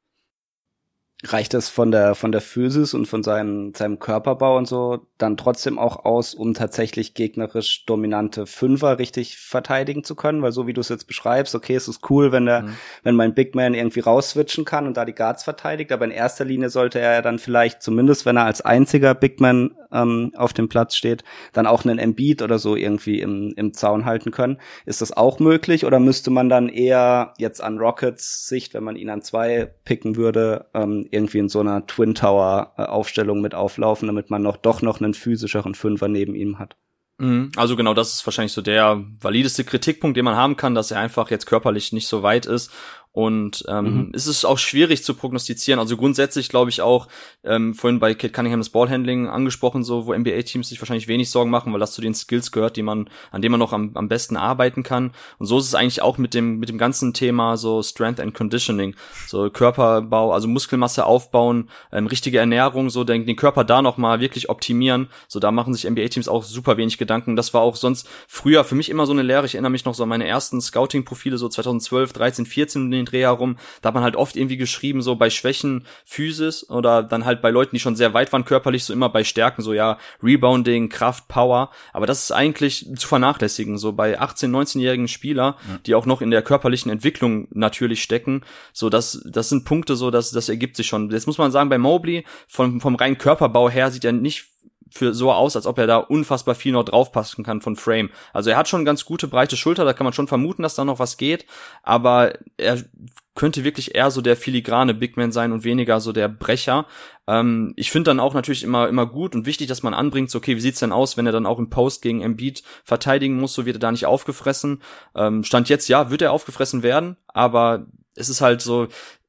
Speaker 3: Reicht das von der von der Physis und von seinem seinem Körperbau und so dann trotzdem auch aus, um tatsächlich gegnerisch dominante Fünfer richtig verteidigen zu können? Weil so wie du es jetzt beschreibst, okay, es ist cool, wenn der mhm. wenn mein Big Man irgendwie rausswitchen kann und da die Guards verteidigt, aber in erster Linie sollte er ja dann vielleicht, zumindest wenn er als einziger Big Man ähm, auf dem Platz steht, dann auch einen Embiid oder so irgendwie im im Zaun halten können. Ist das auch möglich oder müsste man dann eher jetzt an Rockets Sicht, wenn man ihn an zwei picken würde, ähm, irgendwie in so einer Twin Tower Aufstellung mit auflaufen, damit man noch doch noch einen physischeren Fünfer neben ihm hat?
Speaker 2: Also genau, das ist wahrscheinlich so der valideste Kritikpunkt, den man haben kann, dass er einfach jetzt körperlich nicht so weit ist. Und ähm, mhm. es ist auch schwierig zu prognostizieren. Also grundsätzlich glaube ich auch, ähm, vorhin bei Cade Cunningham das Ballhandling angesprochen, so wo N B A-Teams sich wahrscheinlich wenig Sorgen machen, weil das zu den Skills gehört, die man, an denen man noch am, am besten arbeiten kann. Und so ist es eigentlich auch mit dem mit dem ganzen Thema so Strength and Conditioning, so Körperbau, also Muskelmasse aufbauen, ähm, richtige Ernährung, so den, den Körper da noch mal wirklich optimieren. So da machen sich N B A-Teams auch super wenig Gedanken. Das war auch sonst früher für mich immer so eine Lehre. Ich erinnere mich noch so an meine ersten Scouting-Profile so zweitausendzwölf, dreizehn, vierzehn den Dreh herum, da hat man halt oft irgendwie geschrieben, so bei Schwächen Physis oder dann halt bei Leuten, die schon sehr weit waren körperlich, so immer bei Stärken, so ja, Rebounding, Kraft, Power, aber das ist eigentlich zu vernachlässigen, so bei achtzehn-, neunzehnjährigen Spieler, ja. die auch noch in der körperlichen Entwicklung natürlich stecken, so das das sind Punkte, so das das ergibt sich schon. Jetzt muss man sagen, bei Mobley, vom vom reinen Körperbau her sieht er nicht für so aus, als ob er da unfassbar viel noch draufpassen kann von Frame. Also er hat schon ganz gute breite Schulter, da kann man schon vermuten, dass da noch was geht, aber er könnte wirklich eher so der filigrane Big Man sein und weniger so der Brecher. Ähm, ich finde dann auch natürlich immer immer gut und wichtig, dass man anbringt, so okay, wie sieht's denn aus, wenn er dann auch im Post gegen Embiid verteidigen muss, so wird er da nicht aufgefressen. Ähm, Stand jetzt, ja, wird er aufgefressen werden, aber es ist halt so,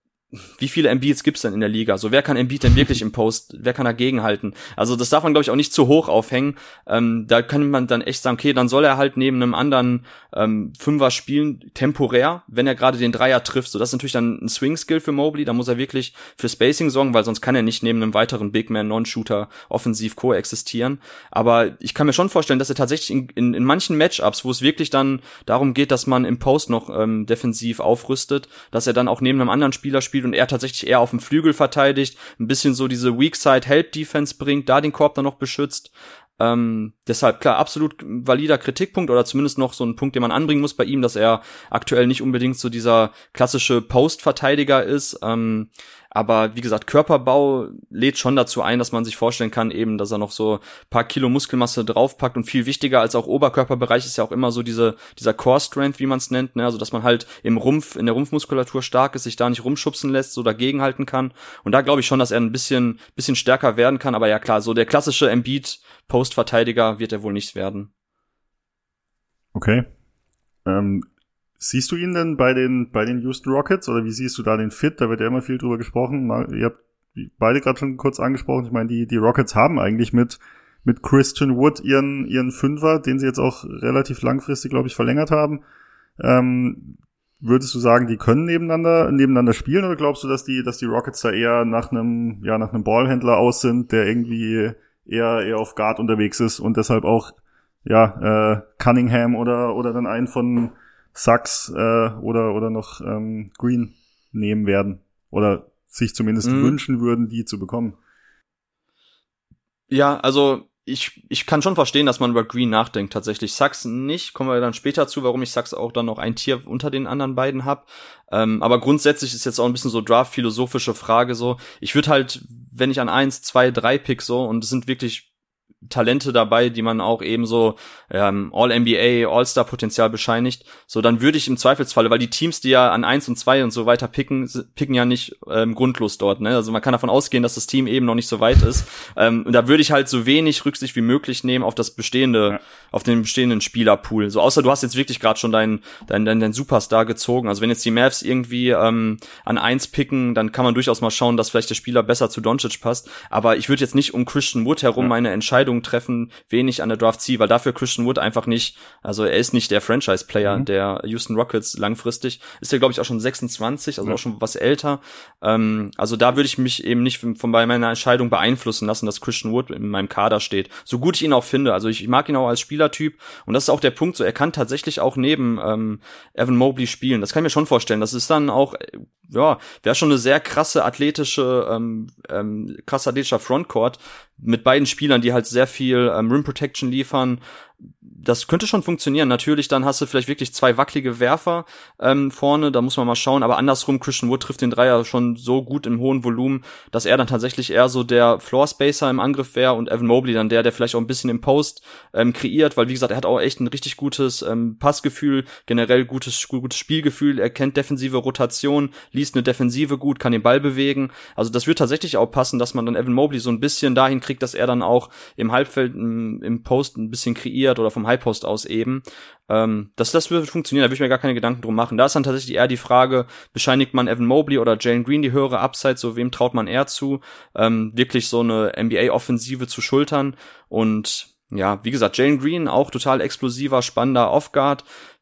Speaker 2: wie viele Embiids gibt's denn in der Liga? So, wer kann Embiid denn wirklich im Post? Wer kann dagegen halten? Also, das darf man, glaube ich, auch nicht zu hoch aufhängen. Ähm, da kann man dann echt sagen, okay, dann soll er halt neben einem anderen ähm, Fünfer spielen, temporär, wenn er gerade den Dreier trifft. So, das ist natürlich dann ein Swing-Skill für Mobley. Da muss er wirklich für Spacing sorgen, weil sonst kann er nicht neben einem weiteren Big Man Non-Shooter offensiv koexistieren. Aber ich kann mir schon vorstellen, dass er tatsächlich in, in, in manchen Matchups, wo es wirklich dann darum geht, dass man im Post noch ähm, defensiv aufrüstet, dass er dann auch neben einem anderen Spieler spielt und er tatsächlich eher auf dem Flügel verteidigt, ein bisschen so diese Weak-Side-Help-Defense bringt, da den Korb dann noch beschützt. Ähm, deshalb, klar, absolut valider Kritikpunkt oder zumindest noch so ein Punkt, den man anbringen muss bei ihm, dass er aktuell nicht unbedingt so dieser klassische Post-Verteidiger ist. Ähm, aber wie gesagt, Körperbau lädt schon dazu ein, dass man sich vorstellen kann, eben, dass er noch so ein paar Kilo Muskelmasse draufpackt und viel wichtiger als auch Oberkörperbereich ist ja auch immer so diese dieser Core-Strength, wie man es nennt, ne? Also dass man halt im Rumpf, in der Rumpfmuskulatur stark ist, sich da nicht rumschubsen lässt, so dagegenhalten kann. Und da glaube ich schon, dass er ein bisschen bisschen stärker werden kann. Aber ja klar, so der klassische Embiid Postverteidiger wird er wohl nicht werden.
Speaker 1: Okay. Ähm, siehst du ihn denn bei den bei den Houston Rockets oder wie siehst du da den Fit? Da wird ja immer viel drüber gesprochen. Ihr habt beide gerade schon kurz angesprochen. Ich meine, die die Rockets haben eigentlich mit mit Christian Wood ihren ihren Fünfer, den sie jetzt auch relativ langfristig, glaube ich, verlängert haben. Ähm, würdest du sagen, die können nebeneinander nebeneinander spielen oder glaubst du, dass die dass die Rockets da eher nach einem ja nach einem Ballhändler aus sind, der irgendwie eher eher auf Guard unterwegs ist und deshalb auch ja äh, Cunningham oder oder dann einen von Sachs äh, oder oder noch ähm, Green nehmen werden oder sich zumindest mhm. wünschen würden, die zu bekommen?
Speaker 2: Ja, also ich ich kann schon verstehen, dass man über Green nachdenkt tatsächlich. Suggs nicht, kommen wir dann später zu, warum ich Suggs auch dann noch ein Tier unter den anderen beiden hab. Ähm, aber grundsätzlich ist jetzt auch ein bisschen so Draft-philosophische Frage so. Ich würde halt, wenn ich an eins, zwei, drei pick so, und es sind wirklich Talente dabei, die man auch eben so ähm, All-N B A, All-Star-Potenzial bescheinigt, so dann würde ich im Zweifelsfalle, weil die Teams, die ja an eins und zwei und so weiter picken, picken ja nicht ähm, grundlos dort, ne? Also man kann davon ausgehen, dass das Team eben noch nicht so weit ist. Ähm, und da würde ich halt so wenig Rücksicht wie möglich nehmen auf das bestehende, ja. auf den bestehenden Spielerpool. So außer du hast jetzt wirklich gerade schon deinen dein, dein, dein Superstar gezogen. Also wenn jetzt die Mavs irgendwie ähm, an eins picken, dann kann man durchaus mal schauen, dass vielleicht der Spieler besser zu Doncic passt. Aber ich würde jetzt nicht um Christian Wood herum ja. meine Entscheidung treffen, wen ich an der Draft ziehe, weil dafür Christian Wood einfach nicht, also er ist nicht der Franchise-Player mhm. der Houston Rockets langfristig, ist ja glaube ich auch schon sechsundzwanzig, also mhm. auch schon was älter, ähm, also da würde ich mich eben nicht von, von bei meiner Entscheidung beeinflussen lassen, dass Christian Wood in meinem Kader steht, so gut ich ihn auch finde, also ich, ich mag ihn auch als Spielertyp und das ist auch der Punkt, so er kann tatsächlich auch neben ähm, Evan Mobley spielen, das kann ich mir schon vorstellen, das ist dann auch, ja, wäre schon eine sehr krasse athletische, ähm, ähm, krass athletischer Frontcourt mit beiden Spielern, die halt sehr viel ähm, Rim Protection liefern. Das könnte schon funktionieren. Natürlich, dann hast du vielleicht wirklich zwei wackelige Werfer ähm, vorne, da muss man mal schauen. Aber andersrum, Christian Wood trifft den Dreier schon so gut im hohen Volumen, dass er dann tatsächlich eher so der Floor-Spacer im Angriff wäre und Evan Mobley dann der, der vielleicht auch ein bisschen im Post ähm, kreiert, weil wie gesagt, er hat auch echt ein richtig gutes ähm, Passgefühl, generell gutes, gutes Spielgefühl, er kennt defensive Rotation, liest eine Defensive gut, kann den Ball bewegen. Also das wird tatsächlich auch passen, dass man dann Evan Mobley so ein bisschen dahin kriegt, dass er dann auch im Halbfeld im, im Post ein bisschen kreiert oder vom Highpost aus eben. Ähm, das, das wird funktionieren, da will ich mir gar keine Gedanken drum machen. Da ist dann tatsächlich eher die Frage, bescheinigt man Evan Mobley oder Jalen Green die höhere Upside, so wem traut man eher zu, ähm, wirklich so eine N B A-Offensive zu schultern. Und ja, wie gesagt, Jalen Green auch total explosiver, spannender Off-Guard.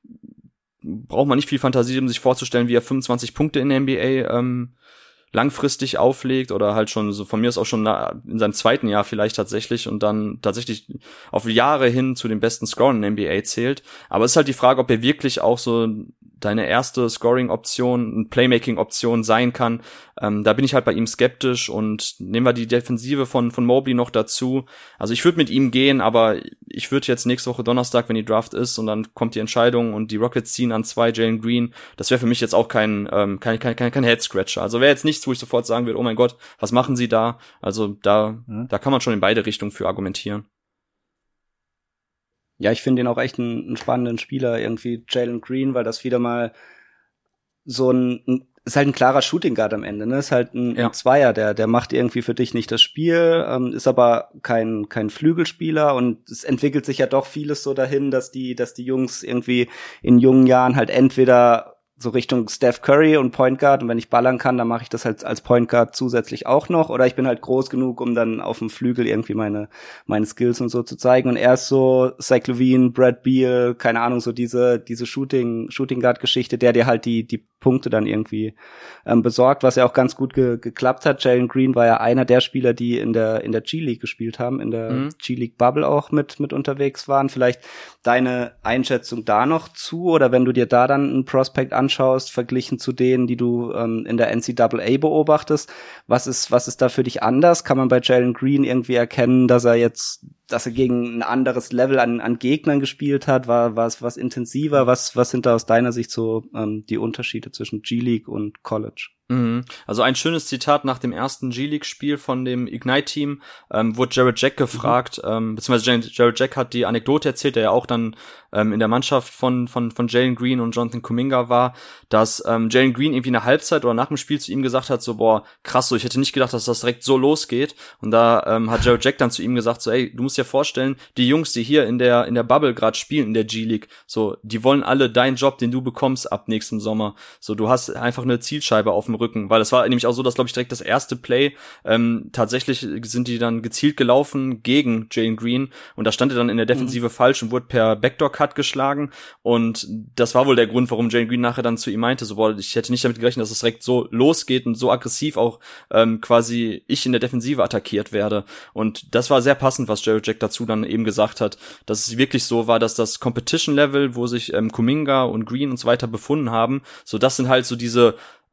Speaker 2: Braucht man nicht viel Fantasie, um sich vorzustellen, wie er fünfundzwanzig Punkte in der N B A ähm, langfristig auflegt oder halt schon so von mir ist auch schon in seinem zweiten Jahr vielleicht tatsächlich und dann tatsächlich auf Jahre hin zu den besten Scorern in der N B A zählt. Aber es ist halt die Frage, ob er wirklich auch so deine erste Scoring-Option, Playmaking-Option sein kann. Ähm, da bin ich halt bei ihm skeptisch und nehmen wir die Defensive von von Mobley noch dazu. Also ich würde mit ihm gehen, aber ich würde jetzt nächste Woche Donnerstag, wenn die Draft ist und dann kommt die Entscheidung und die Rockets ziehen an zwei Jalen Green, das wäre für mich jetzt auch kein ähm, kein kein kein, kein Head-Scratcher. Also wäre jetzt nichts, wo ich sofort sagen würde, oh mein Gott, was machen sie da? Also da mhm. da kann man schon in beide Richtungen für argumentieren.
Speaker 3: Ja, ich finde ihn auch echt einen, einen spannenden Spieler, irgendwie Jalen Green, weil das wieder mal so ein, ein ist halt ein klarer Shooting Guard am Ende, ne? Ist halt ein, ja. ein Zweier, der der macht irgendwie für dich nicht das Spiel, ähm, ist aber kein kein Flügelspieler und es entwickelt sich ja doch vieles so dahin, dass die dass die Jungs irgendwie in jungen Jahren halt entweder so Richtung Steph Curry und Point Guard und wenn ich ballern kann, dann mache ich das halt als Point Guard zusätzlich auch noch oder ich bin halt groß genug, um dann auf dem Flügel irgendwie meine meine Skills und so zu zeigen und er ist so Zach LaVine, Brad Beal, keine Ahnung, so diese diese Shooting Shooting Guard Geschichte, der dir halt die die Punkte dann irgendwie ähm, besorgt, was ja auch ganz gut ge- geklappt hat. Jalen Green war ja einer der Spieler, die in der in der G-League gespielt haben, in der mhm. G-League Bubble auch mit mit unterwegs waren. Vielleicht deine Einschätzung da noch zu oder wenn du dir da dann einen Prospect anschaust, verglichen zu denen, die du ähm, in der N C double A beobachtest, was ist was ist da für dich anders? Kann man bei Jalen Green irgendwie erkennen, dass er jetzt dass er gegen ein anderes Level an, an Gegnern gespielt hat, war war es was intensiver, was was sind da aus deiner Sicht so ähm, die Unterschiede zwischen G-League und College?
Speaker 2: Mhm. Also ein schönes Zitat nach dem ersten G-League-Spiel von dem Ignite-Team ähm, wurde Jared Jack gefragt, mhm. ähm, beziehungsweise Jared Jack hat die Anekdote erzählt, der ja auch dann ähm, in der Mannschaft von von von Jalen Green und Jonathan Kuminga war, dass ähm, Jalen Green irgendwie in der Halbzeit oder nach dem Spiel zu ihm gesagt hat, so boah, krass, so ich hätte nicht gedacht, dass das direkt so losgeht und da ähm, hat Jared Jack dann zu ihm gesagt, so ey, du musst dir vorstellen, die Jungs, die hier in der in der Bubble gerade spielen, in der G-League, so, die wollen alle deinen Job, den du bekommst ab nächstem Sommer, so, du hast einfach eine Zielscheibe auf dem Rücken, weil es war nämlich auch so, dass glaube ich direkt das erste Play ähm, tatsächlich sind die dann gezielt gelaufen gegen Jalen Green und da stand er dann in der Defensive mhm. falsch und wurde per Backdoor-Cut geschlagen und das war wohl der Grund, warum Jalen Green nachher dann zu ihm meinte, so boah, ich hätte nicht damit gerechnet, dass es direkt so losgeht und so aggressiv auch ähm, quasi ich in der Defensive attackiert werde und das war sehr passend, was Jared Jack dazu dann eben gesagt hat, dass es wirklich so war, dass das Competition-Level, wo sich ähm, Kuminga und Green und so weiter befunden haben, so das sind halt so diese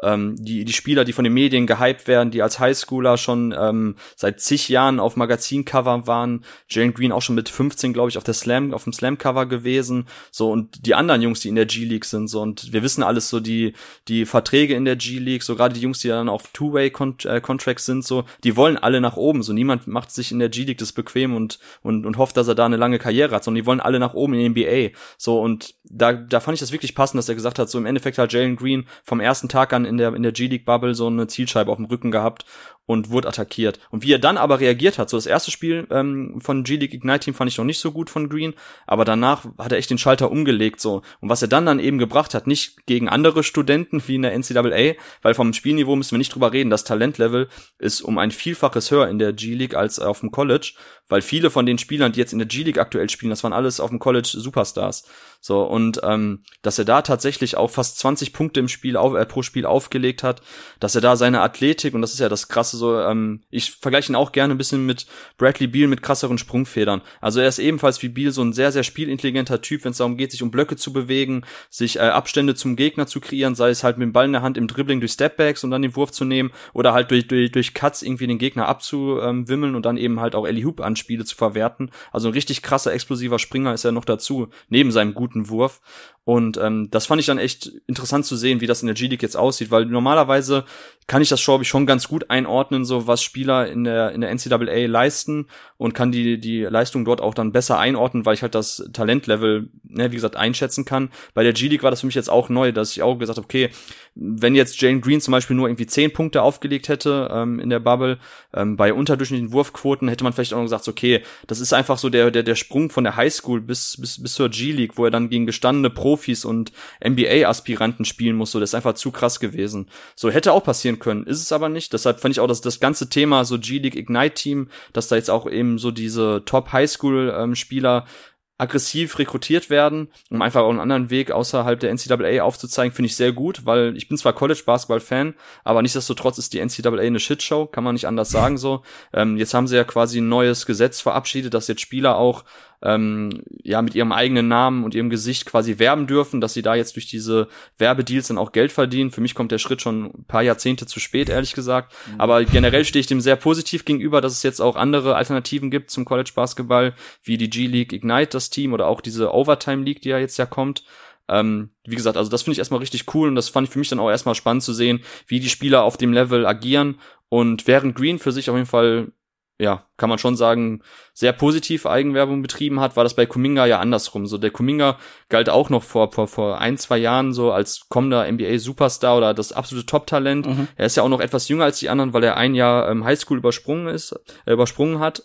Speaker 2: ähm, die die Spieler, die von den Medien gehypt werden, die als Highschooler schon ähm, seit zig Jahren auf Magazincover waren. Jalen Green auch schon mit fünfzehn, glaube ich, auf der Slam, auf dem Slam-Cover gewesen. So, und die anderen Jungs, die in der G-League sind, so, und wir wissen alles so, die die Verträge in der G-League, so gerade die Jungs, die dann auf Two-Way-Contracts sind, so, die wollen alle nach oben. So, niemand macht sich in der G-League das bequem und und und hofft, dass er da eine lange Karriere hat, sondern die wollen alle nach oben in den N B A. So, und da da fand ich das wirklich passend, dass er gesagt hat, so im Endeffekt hat Jalen Green vom ersten Tag an in der in der G-League-Bubble so eine Zielscheibe auf dem Rücken gehabt und wurde attackiert. Und wie er dann aber reagiert hat, so das erste Spiel ähm, von G-League Ignite Team fand ich noch nicht so gut von Green, aber danach hat er echt den Schalter umgelegt, so. Und was er dann dann eben gebracht hat, nicht gegen andere Studenten wie in der N C double A, weil vom Spielniveau müssen wir nicht drüber reden, das Talentlevel ist um ein Vielfaches höher in der G-League als auf dem College, weil viele von den Spielern, die jetzt in der G-League aktuell spielen, das waren alles auf dem College Superstars. So, und ähm, dass er da tatsächlich auch fast zwanzig Punkte im Spiel auf, äh, pro Spiel aufgelegt hat, dass er da seine Athletik, und das ist ja das Krasse, so, ähm, ich vergleiche ihn auch gerne ein bisschen mit Bradley Beal mit krasseren Sprungfedern. Also er ist ebenfalls wie Beal so ein sehr, sehr spielintelligenter Typ, wenn es darum geht, sich um Blöcke zu bewegen, sich äh, Abstände zum Gegner zu kreieren, sei es halt mit dem Ball in der Hand im Dribbling durch Stepbacks und dann den Wurf zu nehmen oder halt durch durch, durch Cuts irgendwie den Gegner abzuwimmeln und dann eben halt auch Alley-Hoop-Anspiele zu verwerten. Also ein richtig krasser, explosiver Springer ist er noch dazu, neben seinem guten Wurf. Und ähm, das fand ich dann echt interessant zu sehen, wie das in der G-League jetzt aussieht, weil normalerweise kann ich das, glaube ich, schon ganz gut einordnen, so was Spieler in der in der N C double A leisten, und kann die die Leistung dort auch dann besser einordnen, weil ich halt das Talentlevel, ne, wie gesagt, einschätzen kann. Bei der G-League war das für mich jetzt auch neu, dass ich auch gesagt habe, okay, wenn jetzt Jalen Green zum Beispiel nur irgendwie zehn Punkte aufgelegt hätte ähm, in der Bubble, ähm, bei unterdurchschnittlichen Wurfquoten hätte man vielleicht auch noch gesagt, okay, das ist einfach so der der der Sprung von der Highschool bis bis bis zur G-League, wo er dann gegen gestandene Profis und N B A-Aspiranten spielen muss, so, das ist einfach zu krass gewesen. So, hätte auch passieren können, ist es aber nicht. Deshalb fand ich auch, dass das ganze Thema so G-League Ignite Team, dass da jetzt auch eben so diese Top-Highschool-Spieler aggressiv rekrutiert werden, um einfach auch einen anderen Weg außerhalb der N C double A aufzuzeigen, finde ich sehr gut, weil ich bin zwar College-Basketball-Fan, aber nichtsdestotrotz ist die N C double A eine Shitshow, kann man nicht anders sagen, so. Ähm, jetzt haben sie ja quasi ein neues Gesetz verabschiedet, dass jetzt Spieler auch ähm, ja mit ihrem eigenen Namen und ihrem Gesicht quasi werben dürfen, dass sie da jetzt durch diese Werbedeals dann auch Geld verdienen. Für mich kommt der Schritt schon ein paar Jahrzehnte zu spät, ehrlich gesagt. Mhm. Aber generell stehe ich dem sehr positiv gegenüber, dass es jetzt auch andere Alternativen gibt zum College-Basketball, wie die G-League Ignite, das Team, oder auch diese Overtime League, die ja jetzt ja kommt. Ähm, wie gesagt, also das finde ich erstmal richtig cool, und das fand ich für mich dann auch erstmal spannend zu sehen, wie die Spieler auf dem Level agieren. Und während Green für sich auf jeden Fall, ja, kann man schon sagen, sehr positiv Eigenwerbung betrieben hat, war das bei Kuminga ja andersrum. So, der Kuminga galt auch noch vor vor vor ein, zwei Jahren so als kommender N B A-Superstar oder das absolute Top-Talent. Mhm. Er ist ja auch noch etwas jünger als die anderen, weil er ein Jahr ähm, Highschool übersprungen ist, äh, übersprungen hat.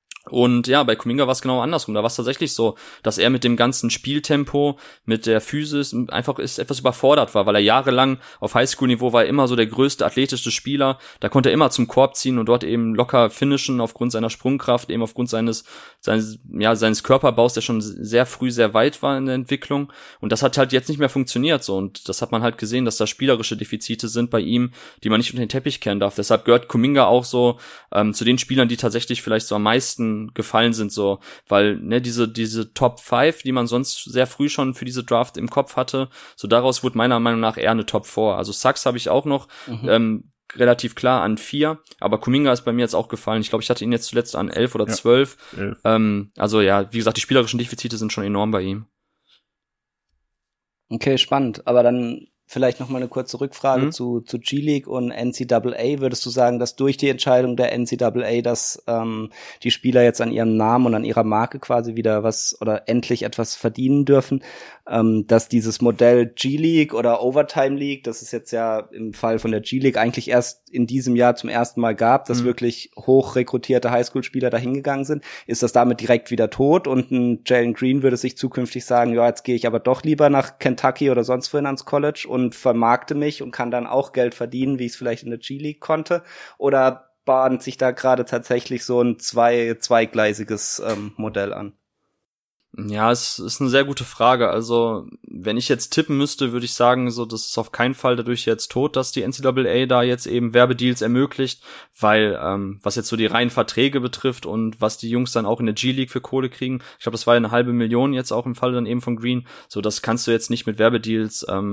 Speaker 2: Und ja, bei Kuminga war es genau andersrum. Da war es tatsächlich so, dass er mit dem ganzen Spieltempo, mit der Physis einfach ist etwas überfordert war, weil er jahrelang auf Highschool-Niveau war, er immer so der größte, athletischste Spieler. Da konnte er immer zum Korb ziehen und dort eben locker finishen aufgrund seiner Sprungkraft, eben aufgrund seines seines ja seines Körperbaus, der schon sehr früh sehr weit war in der Entwicklung. Und das hat halt jetzt nicht mehr funktioniert so. Und das hat man halt gesehen, dass da spielerische Defizite sind bei ihm, die man nicht unter den Teppich kehren darf. Deshalb gehört Kuminga auch so ähm, zu den Spielern, die tatsächlich vielleicht so am meisten gefallen sind, so, weil, ne, diese, diese Top fünf, die man sonst sehr früh schon für diese Draft im Kopf hatte, so daraus wurde meiner Meinung nach eher eine Top vier. Also Suggs habe ich auch noch, mhm. ähm, relativ klar an vier, aber Kuminga ist bei mir jetzt auch gefallen. Ich glaube, ich hatte ihn jetzt zuletzt an elf oder zwölf. Ja, ähm, also ja, wie gesagt, die spielerischen Defizite sind schon enorm bei ihm.
Speaker 3: Okay, spannend. Aber dann vielleicht noch mal eine kurze Rückfrage mhm. zu zu G-League und N C double A. Würdest du sagen, dass durch die Entscheidung der N C double A, dass ähm, die Spieler jetzt an ihrem Namen und an ihrer Marke quasi wieder was oder endlich etwas verdienen dürfen, ähm, dass dieses Modell G-League oder Overtime League, das es jetzt ja im Fall von der G-League eigentlich erst in diesem Jahr zum ersten Mal gab, dass mhm. wirklich hoch rekrutierte Highschool-Spieler dahin gegangen sind, ist das damit direkt wieder tot, und ein Jalen Green würde sich zukünftig sagen, ja, jetzt gehe ich aber doch lieber nach Kentucky oder sonst wohin ans College und vermarkte mich und kann dann auch Geld verdienen, wie ich es vielleicht in der G-League konnte? Oder bahnt sich da gerade tatsächlich so ein zwei, zweigleisiges ähm, Modell an?
Speaker 2: Ja, es ist eine sehr gute Frage. Also, wenn ich jetzt tippen müsste, würde ich sagen, so, das ist auf keinen Fall dadurch jetzt tot, dass die N C double A da jetzt eben Werbedeals ermöglicht, weil, ähm, was jetzt so die reinen Verträge betrifft und was die Jungs dann auch in der G-League für Kohle kriegen, ich glaube, das war ja eine halbe Million jetzt auch im Fall dann eben von Green, so, das kannst du jetzt nicht mit Werbedeals, ähm,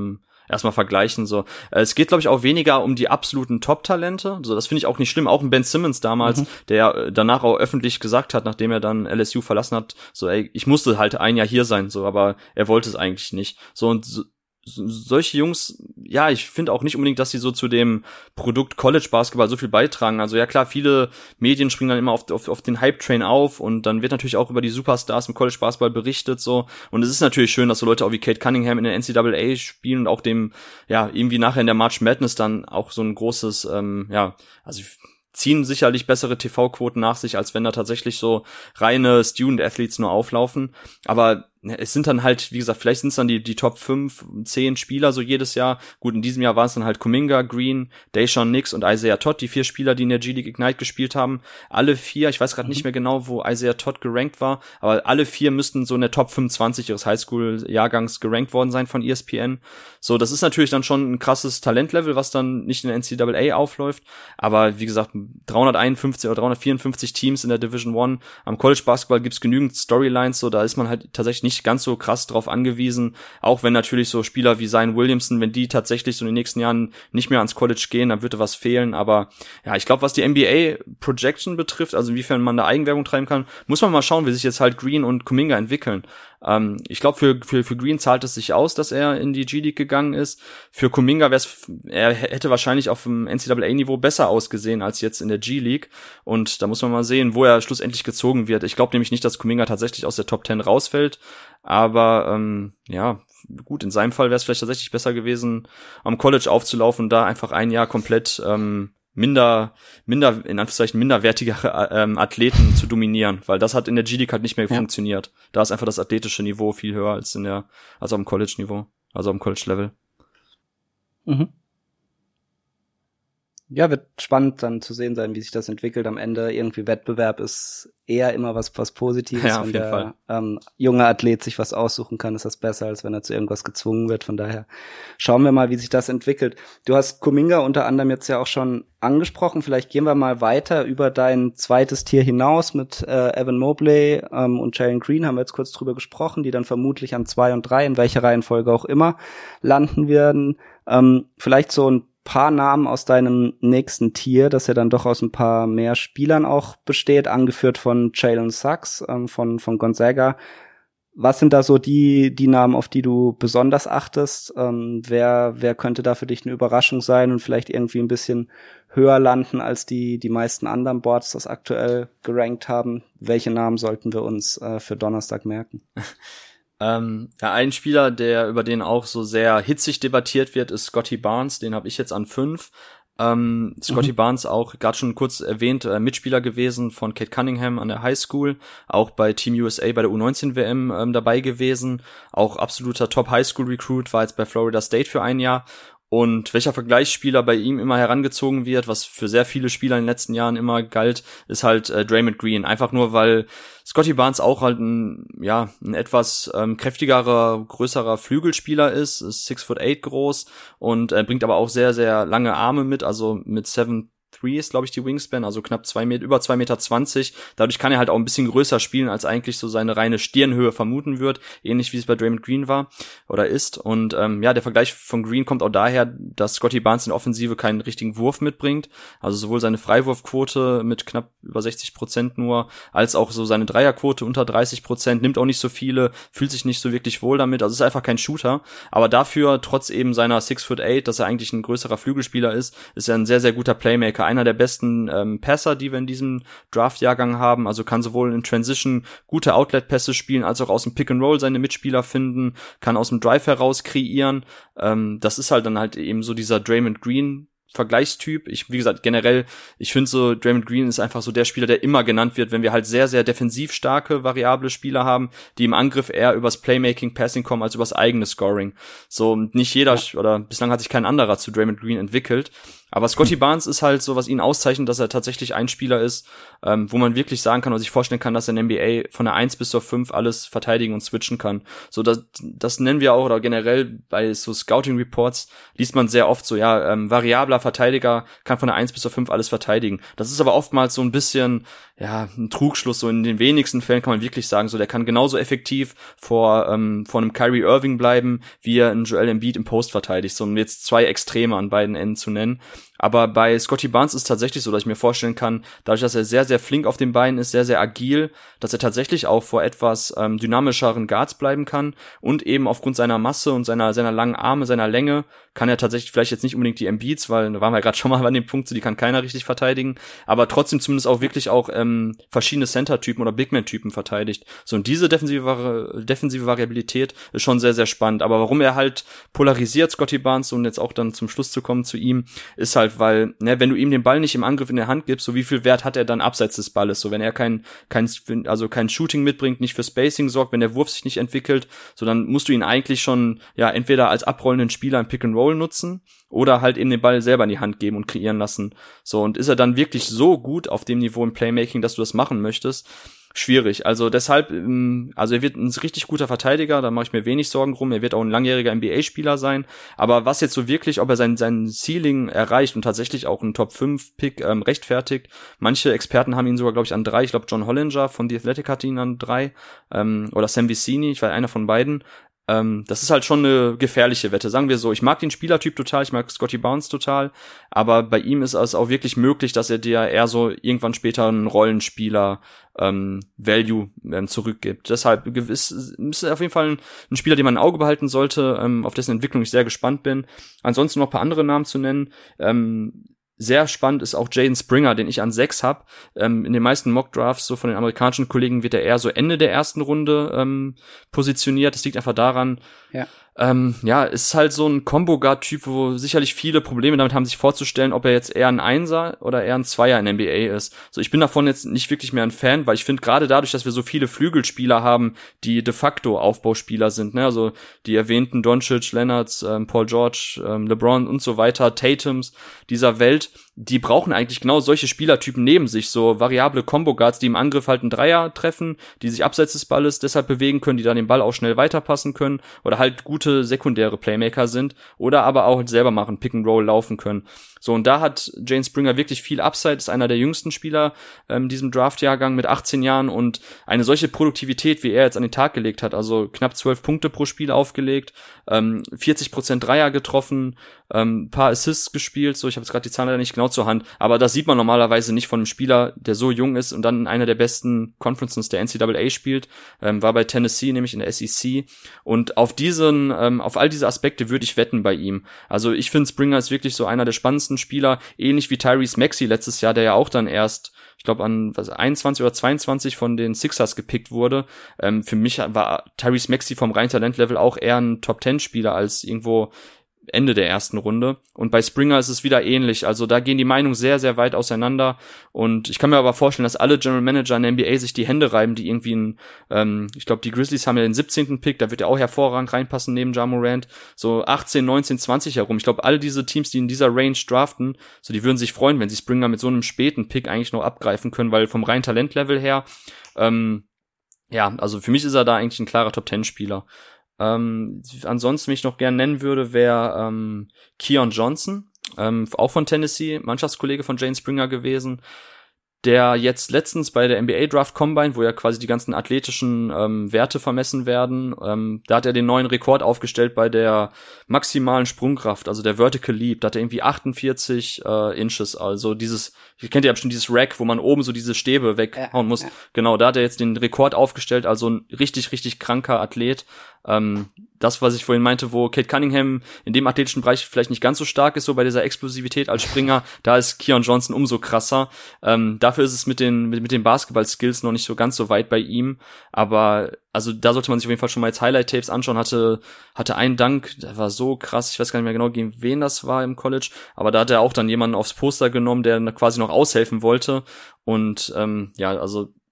Speaker 2: erstmal vergleichen. So, es geht, glaube ich, auch weniger um die absoluten Top-Talente. So, das finde ich auch nicht schlimm. Auch ein Ben Simmons damals, mhm. der danach auch öffentlich gesagt hat, nachdem er dann L S U verlassen hat, so, ey, ich musste halt ein Jahr hier sein, so, aber er wollte es eigentlich nicht. So, und so, solche Jungs, ja, ich finde auch nicht unbedingt, dass sie so zu dem Produkt College Basketball so viel beitragen. Also ja klar, viele Medien springen dann immer auf, auf, auf den Hype-Train auf und dann wird natürlich auch über die Superstars im College Basketball berichtet, so. Und es ist natürlich schön, dass so Leute auch wie Kate Cunningham in der N C double A spielen und auch dem, ja, irgendwie nachher in der March Madness dann auch so ein großes, ähm, ja, also ziehen sicherlich bessere T V-Quoten nach sich, als wenn da tatsächlich so reine Student-Athletes nur auflaufen. Aber es sind dann halt, wie gesagt, vielleicht sind es dann die die Top fünf, zehn Spieler so jedes Jahr. Gut, in diesem Jahr waren es dann halt Kuminga, Green, Dayshawn Nix und Isaiah Todd, die vier Spieler, die in der G-League Ignite gespielt haben. Alle vier, ich weiß gerade mhm. nicht mehr genau, wo Isaiah Todd gerankt war, aber alle vier müssten so in der Top fünfundzwanzig ihres Highschool-Jahrgangs gerankt worden sein von E S P N. So, das ist natürlich dann schon ein krasses Talentlevel, was dann nicht in der N C double A aufläuft. Aber wie gesagt, dreihunderteinundfünfzig oder dreihundertvierundfünfzig Teams in der Division One. Am College Basketball gibt's genügend Storylines, so da ist man halt tatsächlich nicht ganz so krass drauf angewiesen, auch wenn natürlich so Spieler wie Zion Williamson, wenn die tatsächlich so in den nächsten Jahren nicht mehr ans College gehen, dann würde was fehlen, aber ja, ich glaube, was die N B A-Projection betrifft, also inwiefern man da Eigenwerbung treiben kann, muss man mal schauen, wie sich jetzt halt Green und Kuminga entwickeln. Ähm, ich glaube, für, für, für Green zahlt es sich aus, dass er in die G-League gegangen ist. Für Kuminga wäre es, er hätte wahrscheinlich auf dem N C double A-Niveau besser ausgesehen als jetzt in der G-League. Und da muss man mal sehen, wo er schlussendlich gezogen wird. Ich glaube nämlich nicht, dass Kuminga tatsächlich aus der Top Ten rausfällt. Aber ähm, ja, gut, in seinem Fall wäre es vielleicht tatsächlich besser gewesen, am College aufzulaufen und da einfach ein Jahr komplett ähm, minder, minder, in Anführungszeichen minderwertigere ähm, Athleten zu dominieren, weil das hat in der G-League halt nicht mehr ja. funktioniert. Da ist einfach das athletische Niveau viel höher als in der, also am College-Niveau, also am College-Level.
Speaker 3: Mhm. Ja, wird spannend dann zu sehen sein, wie sich das entwickelt. Am Ende irgendwie Wettbewerb ist eher immer was was Positives.
Speaker 2: Ja, auf
Speaker 3: wenn
Speaker 2: jeden
Speaker 3: der
Speaker 2: Fall.
Speaker 3: Ähm, junge Athlet sich was aussuchen kann, ist das besser, als wenn er zu irgendwas gezwungen wird. Von daher schauen wir mal, wie sich das entwickelt. Du hast Kuminga unter anderem jetzt ja auch schon angesprochen. Vielleicht gehen wir mal weiter über dein zweites Tier hinaus mit äh, Evan Mobley ähm, und Jalen Green, haben wir jetzt kurz drüber gesprochen, die dann vermutlich an zwei und drei, in welcher Reihenfolge auch immer, landen werden. Ähm, vielleicht so ein paar Namen aus deinem nächsten Tier, das ja dann doch aus ein paar mehr Spielern auch besteht, angeführt von Jalen Suggs, ähm, von von Gonzaga. Was sind da so die die Namen, auf die du besonders achtest? Ähm, wer wer könnte da für dich eine Überraschung sein und vielleicht irgendwie ein bisschen höher landen als die die meisten anderen Boards das aktuell gerankt haben? Welche Namen sollten wir uns äh, für Donnerstag merken?
Speaker 2: Ähm, ja, ein Spieler, der über den auch so sehr hitzig debattiert wird, ist Scotty Barnes. Den habe ich jetzt an fünf. Ähm, Scotty mhm. Barnes auch, gerade schon kurz erwähnt, äh, Mitspieler gewesen von Kate Cunningham an der High School, auch bei Team U S A bei der U neunzehn W M ähm, dabei gewesen. Auch absoluter Top-High-School-Recruit, war jetzt bei Florida State für ein Jahr. Und welcher Vergleichsspieler bei ihm immer herangezogen wird, was für sehr viele Spieler in den letzten Jahren immer galt, ist halt äh, Draymond Green. Einfach nur, weil Scotty Barnes auch halt ein, ja, ein etwas ähm, kräftigerer, größerer Flügelspieler ist, ist six foot eight groß und äh, bringt aber auch sehr, sehr lange Arme mit, also mit seven drei ist, glaube ich, die Wingspan, also knapp zwei Meter, über zwei Meter zwanzig. Dadurch kann er halt auch ein bisschen größer spielen, als eigentlich so seine reine Stirnhöhe vermuten wird. Ähnlich wie es bei Draymond Green war oder ist. Und ähm, ja, der Vergleich von Green kommt auch daher, dass Scotty Barnes in der Offensive keinen richtigen Wurf mitbringt. Also sowohl seine Freiwurfquote mit knapp über sechzig Prozent nur, als auch so seine Dreierquote unter dreißig Prozent, nimmt auch nicht so viele, fühlt sich nicht so wirklich wohl damit. Also ist einfach kein Shooter. Aber dafür, trotz eben seiner six foot eight, dass er eigentlich ein größerer Flügelspieler ist, ist er ein sehr, sehr guter Playmaker. Einer der besten ähm, Passer, die wir in diesem Draft-Jahrgang haben, also kann sowohl in Transition gute Outlet-Pässe spielen, als auch aus dem Pick-and-Roll seine Mitspieler finden, kann aus dem Drive heraus kreieren. Ähm, das ist halt dann halt eben so dieser Draymond Green Vergleichstyp. Ich, wie gesagt, generell, ich finde so, Draymond Green ist einfach so der Spieler, der immer genannt wird, wenn wir halt sehr, sehr defensiv starke, variable Spieler haben, die im Angriff eher übers Playmaking, Passing kommen, als übers eigene Scoring. So, nicht jeder, oder bislang hat sich kein anderer zu Draymond Green entwickelt. Aber Scotty Barnes ist halt so, was ihn auszeichnet, dass er tatsächlich ein Spieler ist, ähm, wo man wirklich sagen kann oder sich vorstellen kann, dass er in der N B A von der eins bis zur fünf alles verteidigen und switchen kann. So, das, das nennen wir auch, oder generell bei so Scouting Reports liest man sehr oft so, ja, ähm, variabler Verteidiger kann von der eins bis zur fünf alles verteidigen. Das ist aber oftmals so ein bisschen, ja, ein Trugschluss. So in den wenigsten Fällen kann man wirklich sagen, so der kann genauso effektiv vor, ähm, vor einem Kyrie Irving bleiben, wie er einen Joel Embiid im Post verteidigt. So, um jetzt zwei Extreme an beiden Enden zu nennen. Aber bei Scottie Barnes ist es tatsächlich so, dass ich mir vorstellen kann, dadurch, dass er sehr, sehr flink auf den Beinen ist, sehr, sehr agil, dass er tatsächlich auch vor etwas ähm, dynamischeren Guards bleiben kann und eben aufgrund seiner Masse und seiner seiner langen Arme, seiner Länge, kann er tatsächlich vielleicht jetzt nicht unbedingt die Embiids, weil da waren wir ja gerade schon mal an dem Punkt, so die kann keiner richtig verteidigen, aber trotzdem zumindest auch wirklich auch ähm, verschiedene Center-Typen oder Bigman-Typen verteidigt. So, und diese defensive, Vari- defensive Variabilität ist schon sehr, sehr spannend. Aber warum er halt polarisiert, Scottie Barnes, um jetzt auch dann zum Schluss zu kommen zu ihm, ist halt, weil, ne, wenn du ihm den Ball nicht im Angriff in der Hand gibst, so wie viel Wert hat er dann abseits des Balles? So, wenn er kein, kein, also kein Shooting mitbringt, nicht für Spacing sorgt, wenn der Wurf sich nicht entwickelt, so dann musst du ihn eigentlich schon, ja, entweder als abrollenden Spieler im Pick and Roll nutzen oder halt eben den Ball selber in die Hand geben und kreieren lassen. So, und ist er dann wirklich so gut auf dem Niveau im Playmaking, dass du das machen möchtest? Schwierig. Also deshalb, also er wird ein richtig guter Verteidiger, da mache ich mir wenig Sorgen drum. Er wird auch ein langjähriger N B A-Spieler sein. Aber was jetzt so wirklich, ob er sein, sein Ceiling erreicht und tatsächlich auch einen Top fünf Pick ähm, rechtfertigt. Manche Experten haben ihn sogar, glaube ich, an drei. Ich glaube, John Hollinger von The Athletic hat ihn an drei. Ähm, oder Sam Vecini, ich war einer von beiden. Ähm, das ist halt schon eine gefährliche Wette. Sagen wir so, ich mag den Spielertyp total, ich mag Scottie Barnes total, aber bei ihm ist es auch wirklich möglich, dass er dir eher so irgendwann später einen Rollenspieler ähm, Value ähm, zurückgibt. Deshalb ist, ist auf jeden Fall ein, ein Spieler, den man ein Auge behalten sollte, ähm, auf dessen Entwicklung ich sehr gespannt bin. Ansonsten noch ein paar andere Namen zu nennen. Ähm, Sehr spannend ist auch Jaden Springer, den ich an sechs habe. Ähm, in den meisten Mock-Drafts so von den amerikanischen Kollegen wird er eher so Ende der ersten Runde ähm, positioniert. Das liegt einfach daran,
Speaker 3: ja.
Speaker 2: Ähm, ja, ist halt so ein Combo-Guard-Typ, wo sicherlich viele Probleme damit haben, sich vorzustellen, ob er jetzt eher ein Einser oder eher ein Zweier in N B A ist. So, ich bin davon jetzt nicht wirklich mehr ein Fan, weil ich finde, gerade dadurch, dass wir so viele Flügelspieler haben, die de facto Aufbauspieler sind, ne, also die erwähnten Doncic, Leonards, ähm, Paul George, ähm, LeBron und so weiter, Tatums dieser Welt, die brauchen eigentlich genau solche Spielertypen neben sich, so variable Combo-Guards, die im Angriff halt einen Dreier treffen, die sich abseits des Balles deshalb bewegen können, die dann den Ball auch schnell weiterpassen können oder halt gute sekundäre Playmaker sind oder aber auch selber machen, Pick and Roll laufen können. So, und da hat Jaden Springer wirklich viel Upside, ist einer der jüngsten Spieler in ähm, diesem Draft-Jahrgang mit achtzehn Jahren und eine solche Produktivität, wie er jetzt an den Tag gelegt hat, also knapp zwölf Punkte pro Spiel aufgelegt, ähm, vierzig Prozent Dreier getroffen, ähm, paar Assists gespielt, so, ich habe jetzt gerade die Zahlen leider nicht genau zur Hand, aber das sieht man normalerweise nicht von einem Spieler, der so jung ist und dann in einer der besten Conferences der N C double A spielt, ähm, war bei Tennessee, nämlich in der S E C, und auf diesen, ähm, auf all diese Aspekte würde ich wetten bei ihm. Also ich finde, Springer ist wirklich so einer der spannendsten Spieler, ähnlich wie Tyrese Maxey letztes Jahr, der ja auch dann erst, ich glaube an was, einundzwanzig oder zweiundzwanzig von den Sixers gepickt wurde. Ähm, für mich war Tyrese Maxey vom reinen Talentlevel auch eher ein Top Ten Spieler als irgendwo Ende der ersten Runde. Und bei Springer ist es wieder ähnlich. Also da gehen die Meinungen sehr, sehr weit auseinander. Und ich kann mir aber vorstellen, dass alle General Manager in der N B A sich die Hände reiben, die irgendwie ein, ähm, ich glaube, die Grizzlies haben ja den siebzehnten Pick, da wird ja auch hervorragend reinpassen neben Ja Morant. So achtzehn, neunzehn, zwanzig herum. Ich glaube, all diese Teams, die in dieser Range draften, so die würden sich freuen, wenn sie Springer mit so einem späten Pick eigentlich noch abgreifen können, weil vom reinen Talentlevel her, ähm, ja, also für mich ist er da eigentlich ein klarer Top-Ten-Spieler. Ähm, ansonsten, mich noch gern nennen würde, wäre ähm, Keon Johnson, ähm, auch von Tennessee, Mannschaftskollege von Jaden Springer gewesen, der jetzt letztens bei der N B A Draft Combine, wo ja quasi die ganzen athletischen ähm, Werte vermessen werden, ähm, da hat er den neuen Rekord aufgestellt bei der maximalen Sprungkraft, also der Vertical Leap, da hat er irgendwie achtundvierzig äh, Inches, also dieses, ihr kennt ja bestimmt dieses Rack, wo man oben so diese Stäbe weghauen muss, ja, ja. Genau, da hat er jetzt den Rekord aufgestellt, also ein richtig, richtig kranker Athlet. Ähm, das, was ich vorhin meinte, wo Cade Cunningham in dem athletischen Bereich vielleicht nicht ganz so stark ist, so bei dieser Explosivität als Springer, da ist Keon Johnson umso krasser. Ähm, dafür ist es mit den mit, mit den Basketball-Skills noch nicht so ganz so weit bei ihm, aber also da sollte man sich auf jeden Fall schon mal jetzt Highlight-Tapes anschauen. Hatte hatte einen Dank, der war so krass, ich weiß gar nicht mehr genau, gegen wen das war im College, aber da hat er auch dann jemanden aufs Poster genommen, der quasi noch aushelfen wollte und ähm, ja, also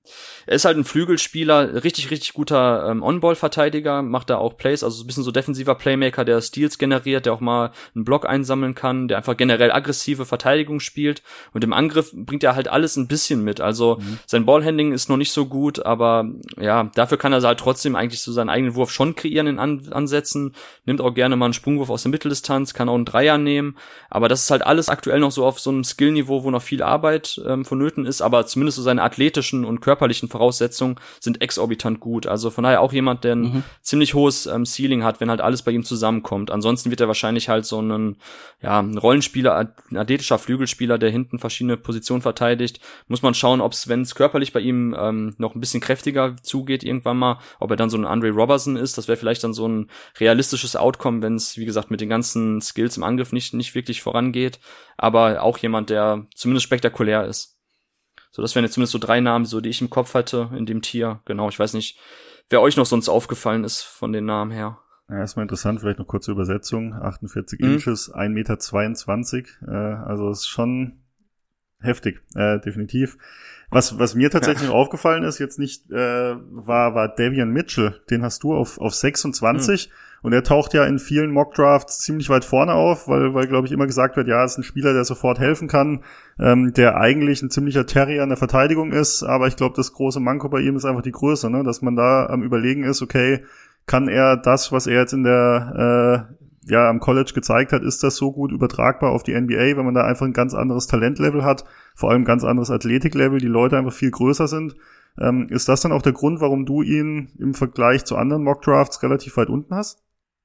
Speaker 2: er ist halt ein Flügelspieler, richtig, richtig guter ähm, On-Ball-Verteidiger, macht da auch Plays, also so ein bisschen so defensiver Playmaker, der Steals generiert, der auch mal einen Block einsammeln kann, der einfach generell aggressive Verteidigung spielt und im Angriff bringt er halt alles ein bisschen mit, also mhm. sein Ballhandling ist noch nicht so gut, aber ja, dafür kann er halt trotzdem eigentlich so seinen eigenen Wurf schon kreieren in An- Ansätzen, nimmt auch gerne mal einen Sprungwurf aus der Mitteldistanz, kann auch einen Dreier nehmen, aber das ist halt alles aktuell noch so auf so einem Skillniveau, wo noch viel Arbeit ähm, vonnöten ist, aber zumindest so seine athletischen und körperlichen Voraussetzungen sind exorbitant gut. Also von daher auch jemand, der ein mhm. ziemlich hohes ähm, Ceiling hat, wenn halt alles bei ihm zusammenkommt. Ansonsten wird er wahrscheinlich halt so ein, ja, ein Rollenspieler, ein athletischer Flügelspieler, der hinten verschiedene Positionen verteidigt. Muss man schauen, ob es, wenn es körperlich bei ihm ähm, noch ein bisschen kräftiger zugeht irgendwann mal, ob er dann so ein Andre Robertson ist. Das wäre vielleicht dann so ein realistisches Outcome, wenn es, wie gesagt, mit den ganzen Skills im Angriff nicht, nicht wirklich vorangeht. Aber auch jemand, der zumindest spektakulär ist. So, das wären jetzt zumindest so drei Namen, so die ich im Kopf hatte in dem Tier. Genau, ich weiß nicht, wer euch noch sonst aufgefallen ist von den Namen her.
Speaker 1: Ja, erstmal interessant, vielleicht noch kurze Übersetzung. achtundvierzig mhm. Inches, ein Meter zweiundzwanzig. Äh, also ist schon heftig, äh, definitiv. Was was mir tatsächlich ja. noch aufgefallen ist, jetzt nicht, äh, war war Davion Mitchell. Den hast du auf auf sechsundzwanzig. Mhm. Und er taucht ja in vielen Mockdrafts ziemlich weit vorne auf, weil, weil glaube ich, immer gesagt wird, ja, ist ein Spieler, der sofort helfen kann, ähm, der eigentlich ein ziemlicher Terrier in der Verteidigung ist. Aber ich glaube, das große Manko bei ihm ist einfach die Größe, ne? Dass man da am Überlegen ist, okay, kann er das, was er jetzt in der äh, ja am College gezeigt hat, ist das so gut übertragbar auf die N B A, wenn man da einfach ein ganz anderes Talentlevel hat, vor allem ein ganz anderes Athletiklevel, die Leute einfach viel größer sind. Ähm, ist das dann auch der Grund, warum du ihn im Vergleich zu anderen Mockdrafts relativ weit unten hast?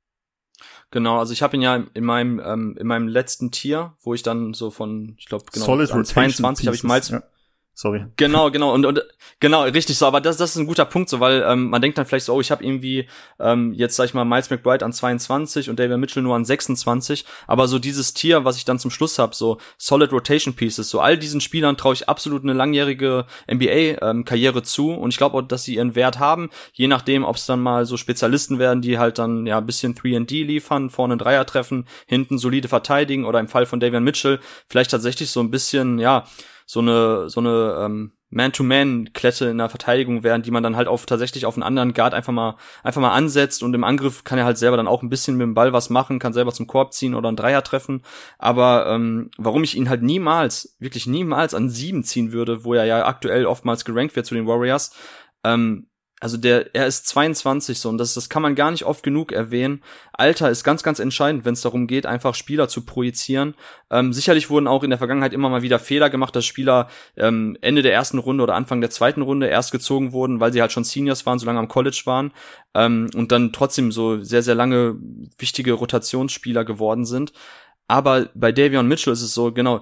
Speaker 2: Genau, also ich habe ihn ja in meinem ähm, in meinem letzten Tier, wo ich dann so von, ich glaube genau,
Speaker 1: Solid
Speaker 2: an zweiundzwanzig habe ich Miles,
Speaker 1: ja. Sorry.
Speaker 2: Genau, genau und und genau, richtig so, aber das das ist ein guter Punkt so, weil ähm, man denkt dann vielleicht so, oh, ich habe irgendwie ähm, jetzt sag ich mal Miles McBride an zweiundzwanzig und Davion Mitchell nur an sechsundzwanzig, aber so dieses Tier, was ich dann zum Schluss habe, so Solid Rotation Pieces, so all diesen Spielern traue ich absolut eine langjährige N B A ähm, Karriere zu und ich glaube auch, dass sie ihren Wert haben, je nachdem, ob es dann mal so Spezialisten werden, die halt dann ja ein bisschen drei und D liefern, vorne einen Dreier treffen, hinten solide verteidigen oder im Fall von Davion Mitchell vielleicht tatsächlich so ein bisschen, ja, so eine so eine ähm, Man-to-Man-Klette in der Verteidigung werden, die man dann halt auf tatsächlich auf einen anderen Guard einfach mal einfach mal ansetzt und im Angriff kann er halt selber dann auch ein bisschen mit dem Ball was machen, kann selber zum Korb ziehen oder einen Dreier treffen, aber ähm, warum ich ihn halt niemals, wirklich niemals an sieben ziehen würde, wo er ja aktuell oftmals gerankt wird zu den Warriors, ähm, also der, er ist zweiundzwanzig so und das, das kann man gar nicht oft genug erwähnen. Alter ist ganz, ganz entscheidend, wenn es darum geht, einfach Spieler zu projizieren. Ähm, sicherlich wurden auch in der Vergangenheit immer mal wieder Fehler gemacht, dass Spieler ähm, Ende der ersten Runde oder Anfang der zweiten Runde erst gezogen wurden, weil sie halt schon Seniors waren, so lange am College waren ähm, und dann trotzdem so sehr, sehr lange wichtige Rotationsspieler geworden sind. Aber bei Davion Mitchell ist es so, genau,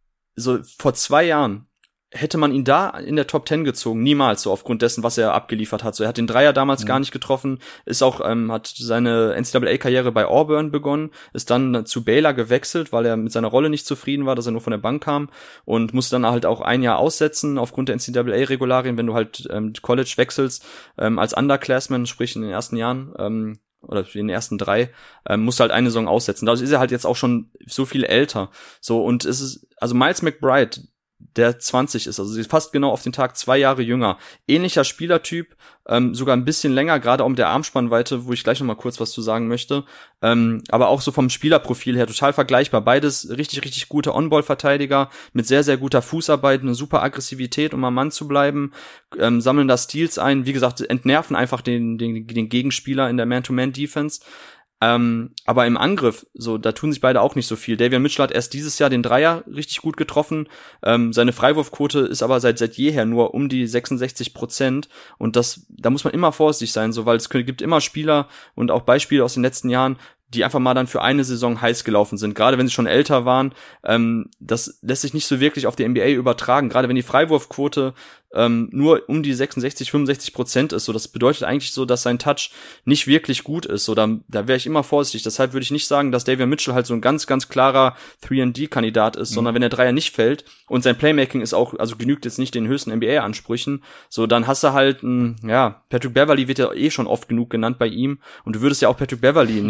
Speaker 2: so vor zwei Jahren hätte man ihn da in der Top Ten gezogen, niemals, so aufgrund dessen, was er abgeliefert hat. So, er hat den Dreier damals ja. gar nicht getroffen, ist auch, ähm, hat seine N C double A-Karriere bei Auburn begonnen, ist dann zu Baylor gewechselt, weil er mit seiner Rolle nicht zufrieden war, dass er nur von der Bank kam und musste dann halt auch ein Jahr aussetzen aufgrund der N C double A-Regularien, wenn du halt ähm, College wechselst, ähm, als Underclassman, sprich in den ersten Jahren, ähm, oder in den ersten drei, ähm, musste halt eine Saison aussetzen. Dadurch ist er halt jetzt auch schon so viel älter. So, und es ist, also Miles McBride, der zwanzig ist, also sie ist fast genau auf den Tag zwei Jahre jünger. Ähnlicher Spielertyp, ähm, sogar ein bisschen länger, gerade um der Armspannweite, wo ich gleich noch mal kurz was zu sagen möchte. Ähm, aber auch so vom Spielerprofil her total vergleichbar. Beides richtig, richtig gute On-Ball-Verteidiger mit sehr, sehr guter Fußarbeit, eine super Aggressivität, um am Mann zu bleiben, ähm, sammeln da Steals ein, wie gesagt, entnerven einfach den, den, den Gegenspieler in der Man-to-Man-Defense. Ähm, aber im Angriff, so, da tun sich beide auch nicht so viel. Davion Mitchell hat erst dieses Jahr den Dreier richtig gut getroffen. Ähm, seine Freiwurfquote ist aber seit seit jeher nur um die sechsundsechzig Prozent. Und das, da muss man immer vorsichtig sein, so, weil es gibt immer Spieler und auch Beispiele aus den letzten Jahren, die einfach mal dann für eine Saison heiß gelaufen sind, gerade wenn sie schon älter waren. Ähm, das lässt sich nicht so wirklich auf die N B A übertragen, gerade wenn die Freiwurfquote ähm, nur um die sechsundsechzig, fünfundsechzig Prozent ist. So, das bedeutet eigentlich so, dass sein Touch nicht wirklich gut ist. So, da, da wäre ich immer vorsichtig. Deshalb würde ich nicht sagen, dass Davion Mitchell halt so ein ganz, ganz klarer drei und D-Kandidat ist, mhm. sondern wenn der Dreier nicht fällt und sein Playmaking ist auch, also genügt jetzt nicht den höchsten N B A-Ansprüchen, so, dann hast du halt, ein, ja, Patrick Beverley wird ja eh schon oft genug genannt bei ihm und du würdest ja auch Patrick Beverley nicht in der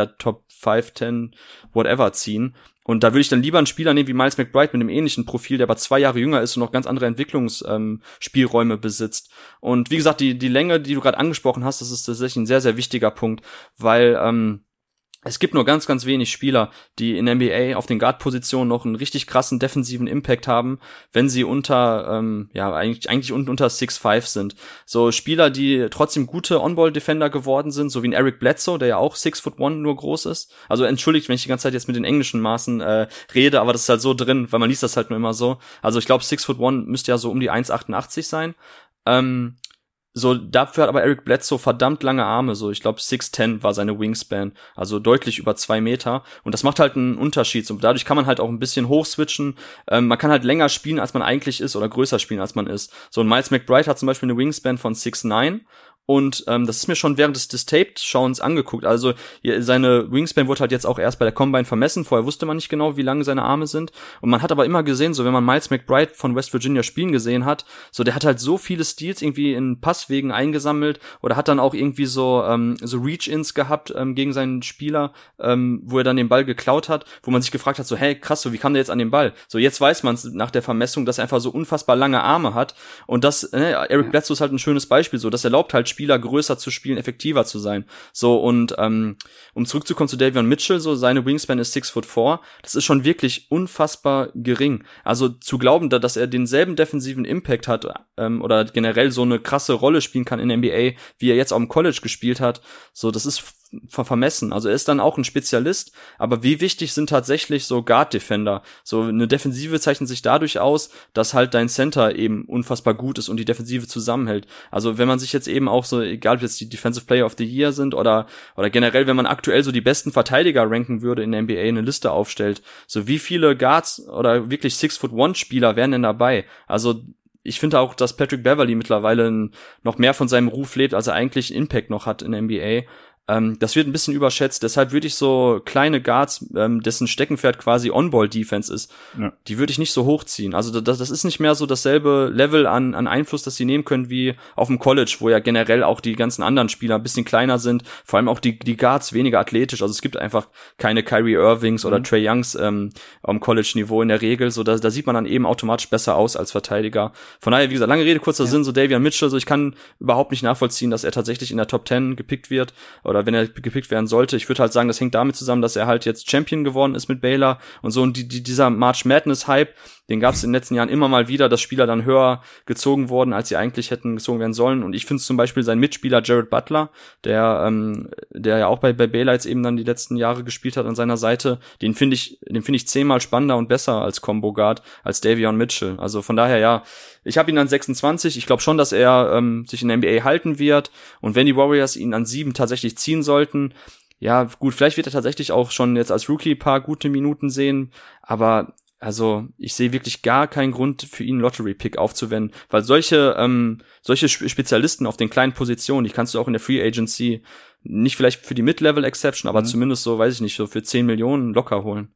Speaker 2: der Top fünf, zehn, whatever ziehen. Und da würde ich dann lieber einen Spieler nehmen wie Miles McBride mit einem ähnlichen Profil, der aber zwei Jahre jünger ist und noch ganz andere Entwicklungsspielräume ähm, besitzt. Und wie gesagt, die die Länge, die du gerade angesprochen hast, das ist tatsächlich ein sehr, sehr wichtiger Punkt, weil ähm, es gibt nur ganz, ganz wenig Spieler, die in N B A auf den Guard-Positionen noch einen richtig krassen defensiven Impact haben, wenn sie unter, ähm, ja, eigentlich, eigentlich unter six fünf sind. So Spieler, die trotzdem gute On-Ball-Defender geworden sind, so wie ein Eric Bledsoe, der ja auch six foot one nur groß ist. Also entschuldigt, wenn ich die ganze Zeit jetzt mit den englischen Maßen äh, rede, aber das ist halt so drin, weil man liest das halt nur immer so. Also ich glaube, six foot one müsste ja so um die eins achtundachtzig sein. Ähm, So, dafür hat aber Eric Bledsoe verdammt lange Arme, so, ich glaube six ten war seine Wingspan, also deutlich über zwei Meter, und das macht halt einen Unterschied, so, dadurch kann man halt auch ein bisschen hochswitchen, ähm, man kann halt länger spielen, als man eigentlich ist, oder größer spielen, als man ist. So, und Miles McBride hat zum Beispiel eine Wingspan von six nine, und ähm, das ist mir schon während des, des Taped-Schauens angeguckt. Also seine Wingspan wurde halt jetzt auch erst bei der Combine vermessen. Vorher wusste man nicht genau, wie lange seine Arme sind. Und man hat aber immer gesehen, so wenn man Miles McBride von West Virginia spielen gesehen hat, so der hat halt so viele Steals irgendwie in Passwegen eingesammelt oder hat dann auch irgendwie so ähm, so Reach-Ins gehabt ähm, gegen seinen Spieler, ähm, wo er dann den Ball geklaut hat, wo man sich gefragt hat, so hey, krass, so wie kam der jetzt an den Ball? So jetzt weiß man nach der Vermessung, dass er einfach so unfassbar lange Arme hat. Und das, äh, Eric Bledsoe ist halt ein schönes Beispiel, so das erlaubt halt Spieler größer zu spielen, effektiver zu sein. So, und ähm, um zurückzukommen zu Davion Mitchell, so seine Wingspan ist six foot four, das ist schon wirklich unfassbar gering. Also zu glauben, da, dass er denselben defensiven Impact hat ähm, oder generell so eine krasse Rolle spielen kann in der N B A, wie er jetzt auch im College gespielt hat, so, das ist ver- vermessen. Also er ist dann auch ein Spezialist, aber wie wichtig sind tatsächlich so Guard-Defender? So eine Defensive zeichnet sich dadurch aus, dass halt dein Center eben unfassbar gut ist und die Defensive zusammenhält. Also wenn man sich jetzt eben auch so, egal ob jetzt die Defensive Player of the Year sind oder oder generell, wenn man aktuell so die besten Verteidiger ranken würde in der N B A, eine Liste aufstellt, so wie viele Guards oder wirklich six foot one Spieler wären denn dabei? Also ich finde auch, dass Patrick Beverley mittlerweile noch mehr von seinem Ruf lebt, als er eigentlich Impact noch hat in der N B A. Ähm, das wird ein bisschen überschätzt. Deshalb würde ich so kleine Guards, ähm, dessen Steckenpferd quasi On-Ball-Defense ist, ja, die würde ich nicht so hochziehen. Also das, das ist nicht mehr so dasselbe Level an, an Einfluss, das sie nehmen können wie auf dem College, wo ja generell auch die ganzen anderen Spieler ein bisschen kleiner sind. Vor allem auch die, die Guards weniger athletisch. Also es gibt einfach keine Kyrie Irvings mhm. oder Trae Youngs ähm, am College-Niveau in der Regel. So da, da sieht man dann eben automatisch besser aus als Verteidiger. Von daher, wie gesagt, lange Rede, kurzer ja. Sinn, so Davion Mitchell, so ich kann überhaupt nicht nachvollziehen, dass er tatsächlich in der Top zehn gepickt wird oder oder wenn er gepickt werden sollte. Ich würde halt sagen, das hängt damit zusammen, dass er halt jetzt Champion geworden ist mit Baylor und so, und die, die, dieser March Madness Hype, den gab es in den letzten Jahren immer mal wieder, dass Spieler dann höher gezogen wurden, als sie eigentlich hätten gezogen werden sollen. Und ich finde zum Beispiel sein Mitspieler Jared Butler, der ähm, der ja auch bei, bei Baylor jetzt eben dann die letzten Jahre gespielt hat an seiner Seite, den finde ich den finde ich zehnmal spannender und besser als Combo Guard, als Davion Mitchell. Also von daher, ja, ich habe ihn an sechsundzwanzig. Ich glaube schon, dass er ähm, sich in der N B A halten wird. Und wenn die Warriors ihn an sieben tatsächlich ziehen sollten, ja gut, vielleicht wird er tatsächlich auch schon jetzt als Rookie ein paar gute Minuten sehen. Aber also ich sehe wirklich gar keinen Grund für ihn, einen Lottery-Pick aufzuwenden, weil solche ähm, solche Spezialisten auf den kleinen Positionen, die kannst du auch in der Free Agency nicht vielleicht für die Mid-Level-Exception, aber mhm. zumindest so, weiß ich nicht, so für zehn Millionen locker holen.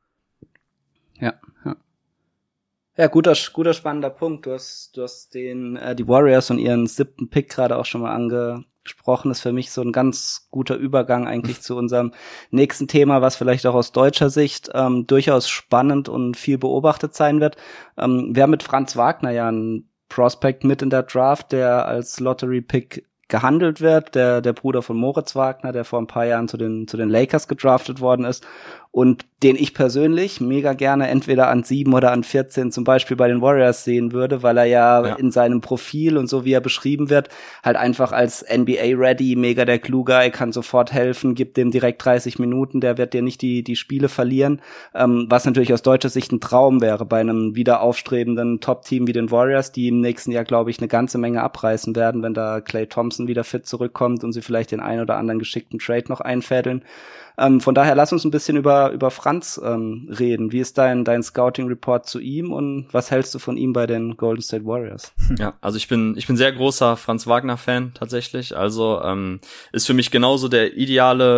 Speaker 3: Ja, ja. Ja, guter, guter spannender Punkt. Du hast, du hast den äh, die Warriors und ihren siebten Pick gerade auch schon mal angesprochen. Das ist für mich so ein ganz guter Übergang eigentlich zu unserem nächsten Thema, was vielleicht auch aus deutscher Sicht ähm, durchaus spannend und viel beobachtet sein wird. Ähm, wir haben mit Franz Wagner ja einen Prospect mit in der Draft, der als Lottery-Pick gehandelt wird, der der Bruder von Moritz Wagner, der vor ein paar Jahren zu den zu den Lakers gedraftet worden ist und den ich persönlich mega gerne entweder an sieben oder an vierzehn zum Beispiel bei den Warriors sehen würde, weil er ja, ja. in seinem Profil und so wie er beschrieben wird, halt einfach als N B A-ready, mega der Glue-Guy, kann sofort helfen, gibt dem direkt dreißig Minuten, der wird dir nicht die die Spiele verlieren, ähm, was natürlich aus deutscher Sicht ein Traum wäre bei einem wieder aufstrebenden Top-Team wie den Warriors, die im nächsten Jahr, glaube ich, eine ganze Menge abreißen werden, wenn da Klay Thompson wieder fit zurückkommt und sie vielleicht den einen oder anderen geschickten Trade noch einfädeln. Ähm, von daher lass uns ein bisschen über über Franz ähm, reden. Wie ist dein dein Scouting-Report zu ihm und was hältst du von ihm bei den Golden State Warriors?
Speaker 2: Ja, also ich bin ich bin sehr großer Franz Wagner-Fan tatsächlich. Also ähm, ist für mich genauso der ideale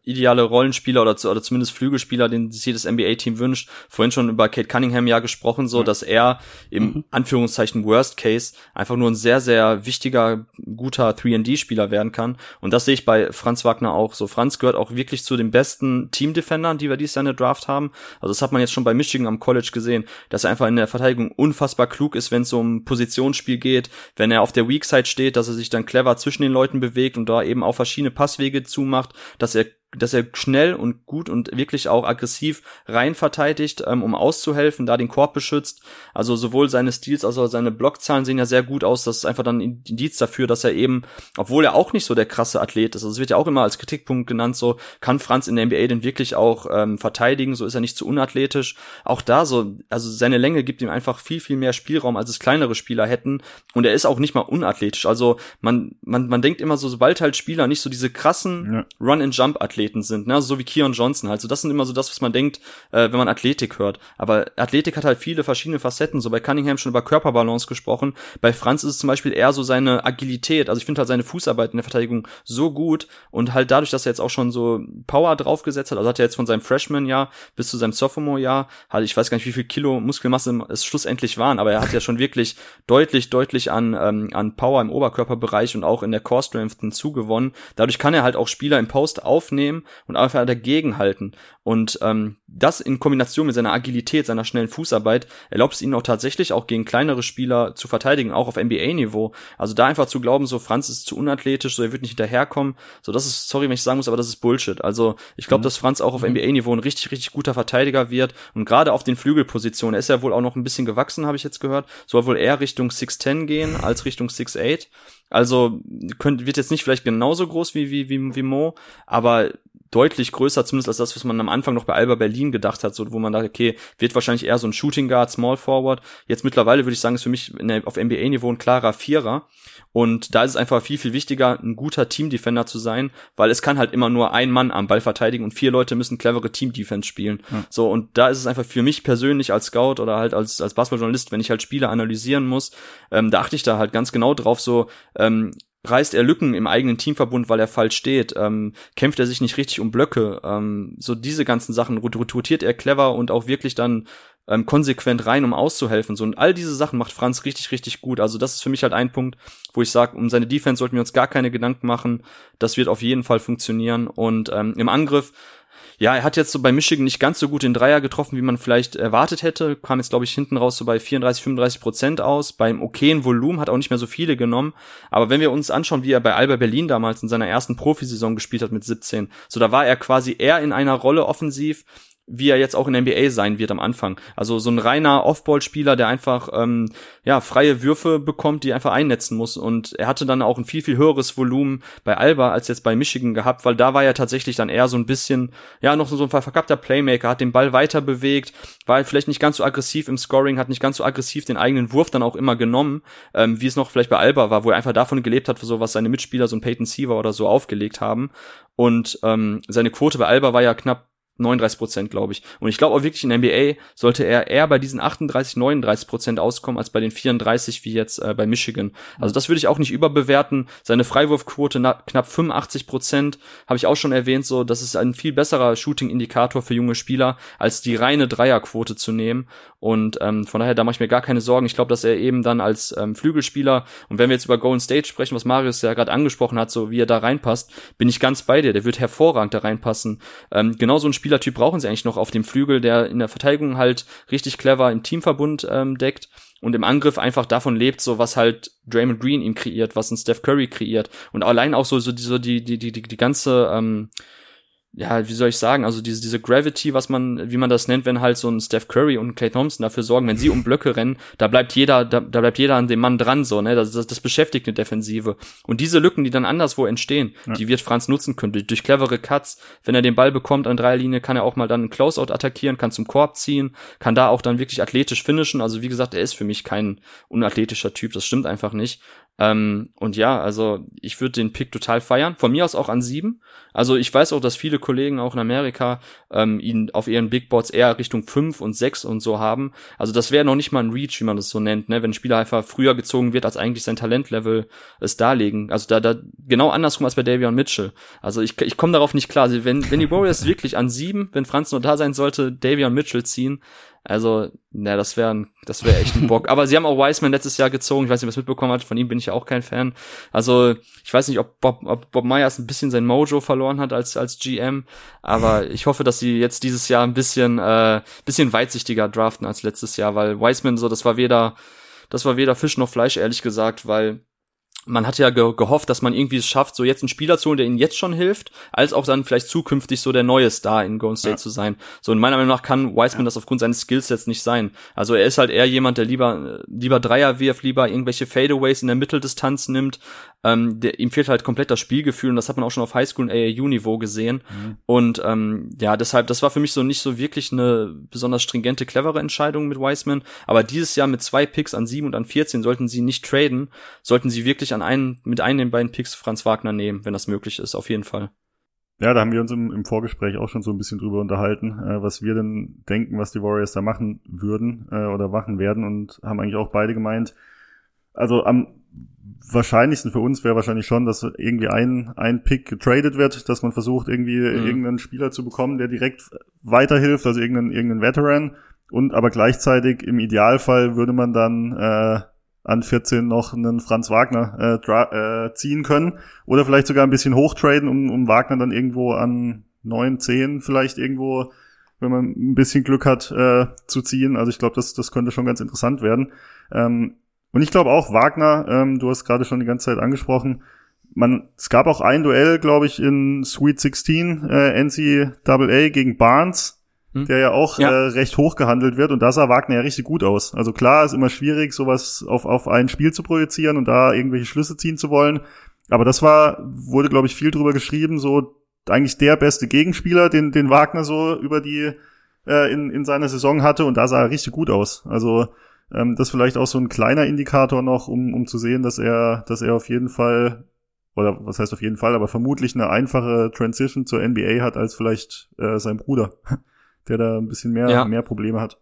Speaker 2: ideale Rollenspieler oder, zu, oder zumindest Flügelspieler, den sich jedes N B A-Team wünscht. Vorhin schon über Kate Cunningham ja gesprochen, so, ja. dass er im mhm. Anführungszeichen Worst Case einfach nur ein sehr, sehr wichtiger, guter drei und D-Spieler werden kann. Und das sehe ich bei Franz Wagner auch so. Franz gehört auch wirklich zu den besten Team-Defendern, die wir dieses Jahr in der Draft haben. Also das hat man jetzt schon bei Michigan am College gesehen, dass er einfach in der Verteidigung unfassbar klug ist, wenn es um Positionsspiel geht, wenn er auf der Weak Side steht, dass er sich dann clever zwischen den Leuten bewegt und da eben auch verschiedene Passwege zumacht, dass er dass er schnell und gut und wirklich auch aggressiv rein verteidigt, ähm, um auszuhelfen, da den Korb beschützt. Also sowohl seine Steals als auch seine Blockzahlen sehen ja sehr gut aus. Das ist einfach dann ein Indiz dafür, dass er eben, obwohl er auch nicht so der krasse Athlet ist, also es wird ja auch immer als Kritikpunkt genannt, so kann Franz in der N B A denn wirklich auch ähm, verteidigen, so ist er nicht zu unathletisch. Auch da so, also seine Länge gibt ihm einfach viel, viel mehr Spielraum, als es kleinere Spieler hätten. Und er ist auch nicht mal unathletisch. Also man man man denkt immer so, sobald halt Spieler nicht so diese krassen ja. Run-and-Jump-Athleten sind, ne, so wie Keon Johnson halt. So, das sind immer so das, was man denkt, äh, wenn man Athletik hört. Aber Athletik hat halt viele verschiedene Facetten. So bei Cunningham schon über Körperbalance gesprochen. Bei Franz ist es zum Beispiel eher so seine Agilität. Also ich finde halt seine Fußarbeit in der Verteidigung so gut und halt dadurch, dass er jetzt auch schon so Power draufgesetzt hat, also hat er jetzt von seinem Freshman-Jahr bis zu seinem Sophomore-Jahr, halt, ich weiß gar nicht, wie viel Kilo Muskelmasse es schlussendlich waren, aber er hat ja schon wirklich deutlich, deutlich an, ähm, an Power im Oberkörperbereich und auch in der Core-Strength hinzugewonnen. Dadurch kann er halt auch Spieler im Post aufnehmen und einfach dagegenhalten. Und ähm, das in Kombination mit seiner Agilität, seiner schnellen Fußarbeit erlaubt es ihnen auch tatsächlich auch gegen kleinere Spieler zu verteidigen, auch auf N B A-Niveau. Also da einfach zu glauben, so Franz ist zu unathletisch, so er wird nicht hinterherkommen, so das ist, sorry, wenn ich sagen muss, aber das ist Bullshit. Also ich glaube, mhm. dass Franz auch auf mhm. N B A-Niveau ein richtig, richtig guter Verteidiger wird und gerade auf den Flügelpositionen, er ist ja wohl auch noch ein bisschen gewachsen, habe ich jetzt gehört, soll wohl eher Richtung six ten gehen als Richtung six eight. Also könnt, wird jetzt nicht vielleicht genauso groß wie, wie, wie, wie Mo, aber deutlich größer, zumindest als das, was man am Anfang noch bei Alba Berlin gedacht hat, so wo man dachte, okay, wird wahrscheinlich eher so ein Shooting Guard, Small Forward. Jetzt mittlerweile würde ich sagen, ist für mich in der, auf N B A-Niveau ein klarer Vierer. Und da ist es einfach viel, viel wichtiger, ein guter Team-Defender zu sein, weil es kann halt immer nur ein Mann am Ball verteidigen und vier Leute müssen clevere Team-Defense spielen. Ja. So, und da ist es einfach für mich persönlich als Scout oder halt als, als Basketball-Journalist, wenn ich halt Spieler analysieren muss, ähm, da achte ich da halt ganz genau drauf, so, ähm, reißt er Lücken im eigenen Teamverbund, weil er falsch steht, ähm, kämpft er sich nicht richtig um Blöcke, ähm, so diese ganzen Sachen, rotiert er clever und auch wirklich dann ähm, konsequent rein, um auszuhelfen, so, und all diese Sachen macht Franz richtig, richtig gut. Also das ist für mich halt ein Punkt, wo ich sage, um seine Defense sollten wir uns gar keine Gedanken machen, das wird auf jeden Fall funktionieren. Und ähm, im Angriff, ja, er hat jetzt so bei Michigan nicht ganz so gut den Dreier getroffen, wie man vielleicht erwartet hätte. Kam jetzt, glaube ich, hinten raus so bei vierunddreißig, fünfunddreißig Prozent aus. Beim okayen Volumen hat auch nicht mehr so viele genommen. Aber wenn wir uns anschauen, wie er bei Alba Berlin damals in seiner ersten Profisaison gespielt hat mit siebzehn, so da war er quasi eher in einer Rolle offensiv, wie er jetzt auch in der N B A sein wird am Anfang. Also so ein reiner Off-Ball-Spieler, der einfach ähm, ja freie Würfe bekommt, die er einfach einnetzen muss. Und er hatte dann auch ein viel, viel höheres Volumen bei Alba als jetzt bei Michigan gehabt, weil da war er tatsächlich dann eher so ein bisschen, ja, noch so ein verkappter Playmaker, hat den Ball weiter bewegt, war vielleicht nicht ganz so aggressiv im Scoring, hat nicht ganz so aggressiv den eigenen Wurf dann auch immer genommen, ähm, wie es noch vielleicht bei Alba war, wo er einfach davon gelebt hat, so was seine Mitspieler, so ein Peyton Siever oder so aufgelegt haben. Und ähm, seine Quote bei Alba war ja knapp neununddreißig Prozent, glaube ich. Und ich glaube auch wirklich in der N B A sollte er eher bei diesen achtunddreißig, neununddreißig Prozent auskommen, als bei den vierunddreißig wie jetzt äh, bei Michigan. Also das würde ich auch nicht überbewerten. Seine Freiwurfquote na, knapp fünfundachtzig Prozent, habe ich auch schon erwähnt, so, das ist ein viel besserer Shooting-Indikator für junge Spieler, als die reine Dreierquote zu nehmen. Und ähm, von daher, da mache ich mir gar keine Sorgen. Ich glaube, dass er eben dann als ähm, Flügelspieler, und wenn wir jetzt über Golden State sprechen, was Marius ja gerade angesprochen hat, so wie er da reinpasst, bin ich ganz bei dir. Der wird hervorragend da reinpassen. Ähm, genauso ein Spielertyp brauchen sie eigentlich noch auf dem Flügel, der in der Verteidigung halt richtig clever im Teamverbund ähm, deckt und im Angriff einfach davon lebt, so was halt Draymond Green ihm kreiert, was ein Steph Curry kreiert. Und allein auch so, so, so die, die, die, die, die ganze, ähm, ja, wie soll ich sagen, also diese diese Gravity, was man, wie man das nennt, wenn halt so ein Steph Curry und Klay Thompson dafür sorgen, wenn sie um Blöcke rennen, da bleibt jeder, da, da bleibt jeder an dem Mann dran, so, ne, das, das, das beschäftigt eine Defensive. Und diese Lücken, die dann anderswo entstehen, ja. die wird Franz nutzen können, durch, durch clevere Cuts, wenn er den Ball bekommt an Dreierlinie, kann er auch mal dann einen Closeout attackieren, kann zum Korb ziehen, kann da auch dann wirklich athletisch finishen, also wie gesagt, er ist für mich kein unathletischer Typ, das stimmt einfach nicht. Ähm, und ja, also ich würde den Pick total feiern. Von mir aus auch an sieben. Also ich weiß auch, dass viele Kollegen auch in Amerika ähm, ihn auf ihren Big Boards eher Richtung fünf und sechs und so haben. Also das wäre noch nicht mal ein Reach, wie man das so nennt, ne? Wenn ein Spieler einfach früher gezogen wird, als eigentlich sein Talentlevel es darlegen. Also da, da genau andersrum als bei Davion Mitchell. Also ich, ich komme darauf nicht klar. Also wenn, wenn die Warriors wirklich an sieben, wenn Franz noch da sein sollte, Davion Mitchell ziehen, also, na, das wäre das wäre echt ein Bock. Aber sie haben auch Wiseman letztes Jahr gezogen. Ich weiß nicht, was mitbekommen hat. Von ihm bin ich ja auch kein Fan. Also, ich weiß nicht, ob Bob, ob Bob Myers ein bisschen sein Mojo verloren hat als als G M. Aber ich hoffe, dass sie jetzt dieses Jahr ein bisschen äh, bisschen weitsichtiger draften als letztes Jahr, weil Wiseman so, das war weder das war weder Fisch noch Fleisch, ehrlich gesagt, weil man hat ja ge- gehofft, dass man irgendwie es schafft, so jetzt einen Spieler zu holen, der ihnen jetzt schon hilft, als auch dann vielleicht zukünftig so der neue Star in Golden State ja. zu sein. So, in meiner Meinung nach kann Wiseman ja. das aufgrund seines Skillsets nicht sein. Also er ist halt eher jemand, der lieber lieber Dreier wirft, lieber irgendwelche Fadeaways in der Mitteldistanz nimmt. Ähm, der, ihm fehlt halt komplett das Spielgefühl und das hat man auch schon auf Highschool- und A A U-Niveau gesehen. Mhm. Und ähm, ja, deshalb, das war für mich so nicht so wirklich eine besonders stringente, clevere Entscheidung mit Wiseman. Aber dieses Jahr mit zwei Picks an sieben und an vierzehn sollten sie nicht traden, sollten sie wirklich an einen, mit einem den beiden Picks Franz Wagner nehmen, wenn das möglich ist, auf jeden Fall.
Speaker 1: Ja, da haben wir uns im, im Vorgespräch auch schon so ein bisschen drüber unterhalten, äh, was wir denn denken, was die Warriors da machen würden äh, oder machen werden und haben eigentlich auch beide gemeint, also am wahrscheinlichsten für uns wäre wahrscheinlich schon, dass irgendwie ein ein Pick getradet wird, dass man versucht, irgendwie mhm. irgendeinen Spieler zu bekommen, der direkt weiterhilft, also irgendeinen irgendeinen Veteran. Und aber gleichzeitig im Idealfall würde man dann äh, an vierzehn noch einen Franz Wagner äh, dra- äh, ziehen können oder vielleicht sogar ein bisschen hochtraden, um, um Wagner dann irgendwo an neun, zehn vielleicht irgendwo, wenn man ein bisschen Glück hat, äh, zu ziehen. Also ich glaube, das das könnte schon ganz interessant werden. Ähm, Und ich glaube auch, Wagner, ähm, du hast gerade schon die ganze Zeit angesprochen, man, es gab auch ein Duell, glaube ich, in Sweet sechzehn, äh, N C A A gegen Barnes, hm. der ja auch ja. Äh, recht hoch gehandelt wird und da sah Wagner ja richtig gut aus. Also klar, ist immer schwierig, sowas auf auf ein Spiel zu projizieren und da irgendwelche Schlüsse ziehen zu wollen, aber das war, wurde, glaube ich, viel drüber geschrieben, so eigentlich der beste Gegenspieler, den den Wagner so über die äh, in in seiner Saison hatte und da sah er richtig gut aus. Also Ähm, das ist vielleicht auch so ein kleiner Indikator noch, um um zu sehen, dass er dass er auf jeden Fall, oder was heißt auf jeden Fall, aber vermutlich eine einfache Transition zur N B A hat als vielleicht äh, sein Bruder, der da ein bisschen mehr ja. mehr Probleme hat.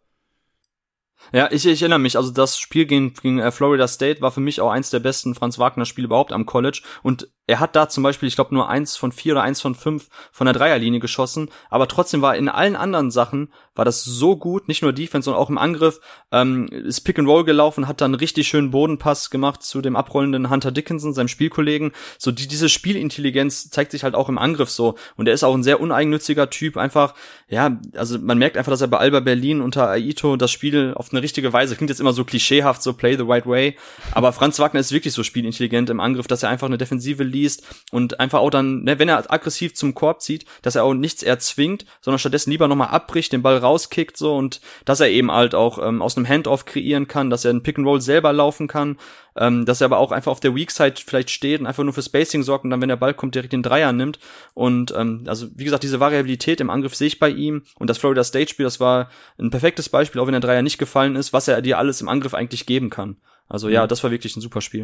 Speaker 2: Ja, ich, ich erinnere mich, also das Spiel gegen, gegen äh, Florida State war für mich auch eins der besten Franz Wagner-Spiele überhaupt am College und er hat da zum Beispiel, ich glaube, nur eins von vier oder eins von fünf von der Dreierlinie geschossen, aber trotzdem war in allen anderen Sachen, war das so gut, nicht nur Defense, sondern auch im Angriff, ähm, ist Pick and Roll gelaufen, hat dann einen richtig schönen Bodenpass gemacht zu dem abrollenden Hunter Dickinson, seinem Spielkollegen, so die, diese Spielintelligenz zeigt sich halt auch im Angriff so und er ist auch ein sehr uneigennütziger Typ, einfach, ja, also man merkt einfach, dass er bei Alba Berlin unter Aito das Spiel auf eine richtige Weise, klingt jetzt immer so klischeehaft, so play the right way, aber Franz Wagner ist wirklich so spielintelligent im Angriff, dass er einfach eine Defensive liest und einfach auch dann, ne, wenn er aggressiv zum Korb zieht, dass er auch nichts erzwingt, sondern stattdessen lieber nochmal abbricht, den Ball rauskickt so und dass er eben halt auch ähm, aus einem Handoff kreieren kann, dass er einen Pick and Roll selber laufen kann, ähm, dass er aber auch einfach auf der Weak Side vielleicht steht und einfach nur für Spacing sorgt und dann, wenn der Ball kommt, direkt den Dreier nimmt und ähm, also wie gesagt, diese Variabilität im Angriff sehe ich bei ihm und das Florida State Spiel, das war ein perfektes Beispiel, auch wenn der Dreier nicht gefallen ist, was er dir alles im Angriff eigentlich geben kann. Also ja, das war wirklich ein super Spiel.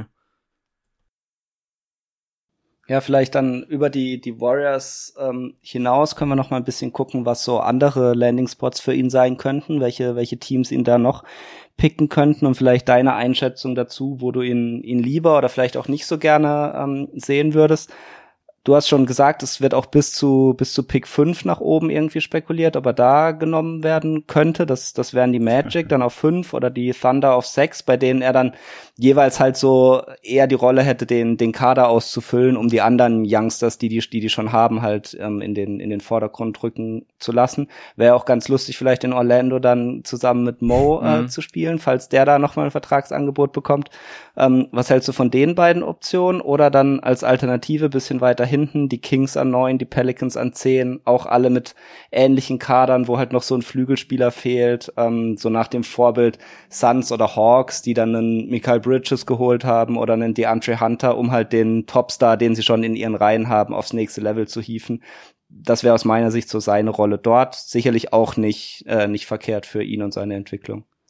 Speaker 3: Ja, vielleicht dann über die die Warriors ähm, hinaus können wir noch mal ein bisschen gucken, was so andere Landing-Spots für ihn sein könnten, welche welche Teams ihn da noch picken könnten und vielleicht deine Einschätzung dazu, wo du ihn ihn lieber oder vielleicht auch nicht so gerne ähm, sehen würdest. Du hast schon gesagt, es wird auch bis zu bis zu Pick fünf nach oben irgendwie spekuliert, ob er da genommen werden könnte. Das das wären die Magic dann auf fünf oder die Thunder auf sechs, bei denen er dann jeweils halt so eher die Rolle hätte, den den Kader auszufüllen, um die anderen Youngsters, die die die, die schon haben, halt ähm, in den in den Vordergrund rücken zu lassen. Wäre auch ganz lustig, vielleicht in Orlando dann zusammen mit Mo äh, mhm. zu spielen, falls der da nochmal ein Vertragsangebot bekommt. Ähm, was hältst du von den beiden Optionen? Oder dann als Alternative bisschen weiter hinten, die Kings an neun, die Pelicans an zehn, auch alle mit ähnlichen Kadern, wo halt noch so ein Flügelspieler fehlt, ähm, so nach dem Vorbild Suns oder Hawks, die dann einen Mikal Bridges geholt haben oder einen DeAndre Hunter, um halt den Topstar, den sie schon in ihren Reihen haben, aufs nächste Level zu hieven. Das wäre aus meiner Sicht so seine Rolle dort. Sicherlich auch nicht äh, nicht verkehrt für ihn und seine Entwicklung.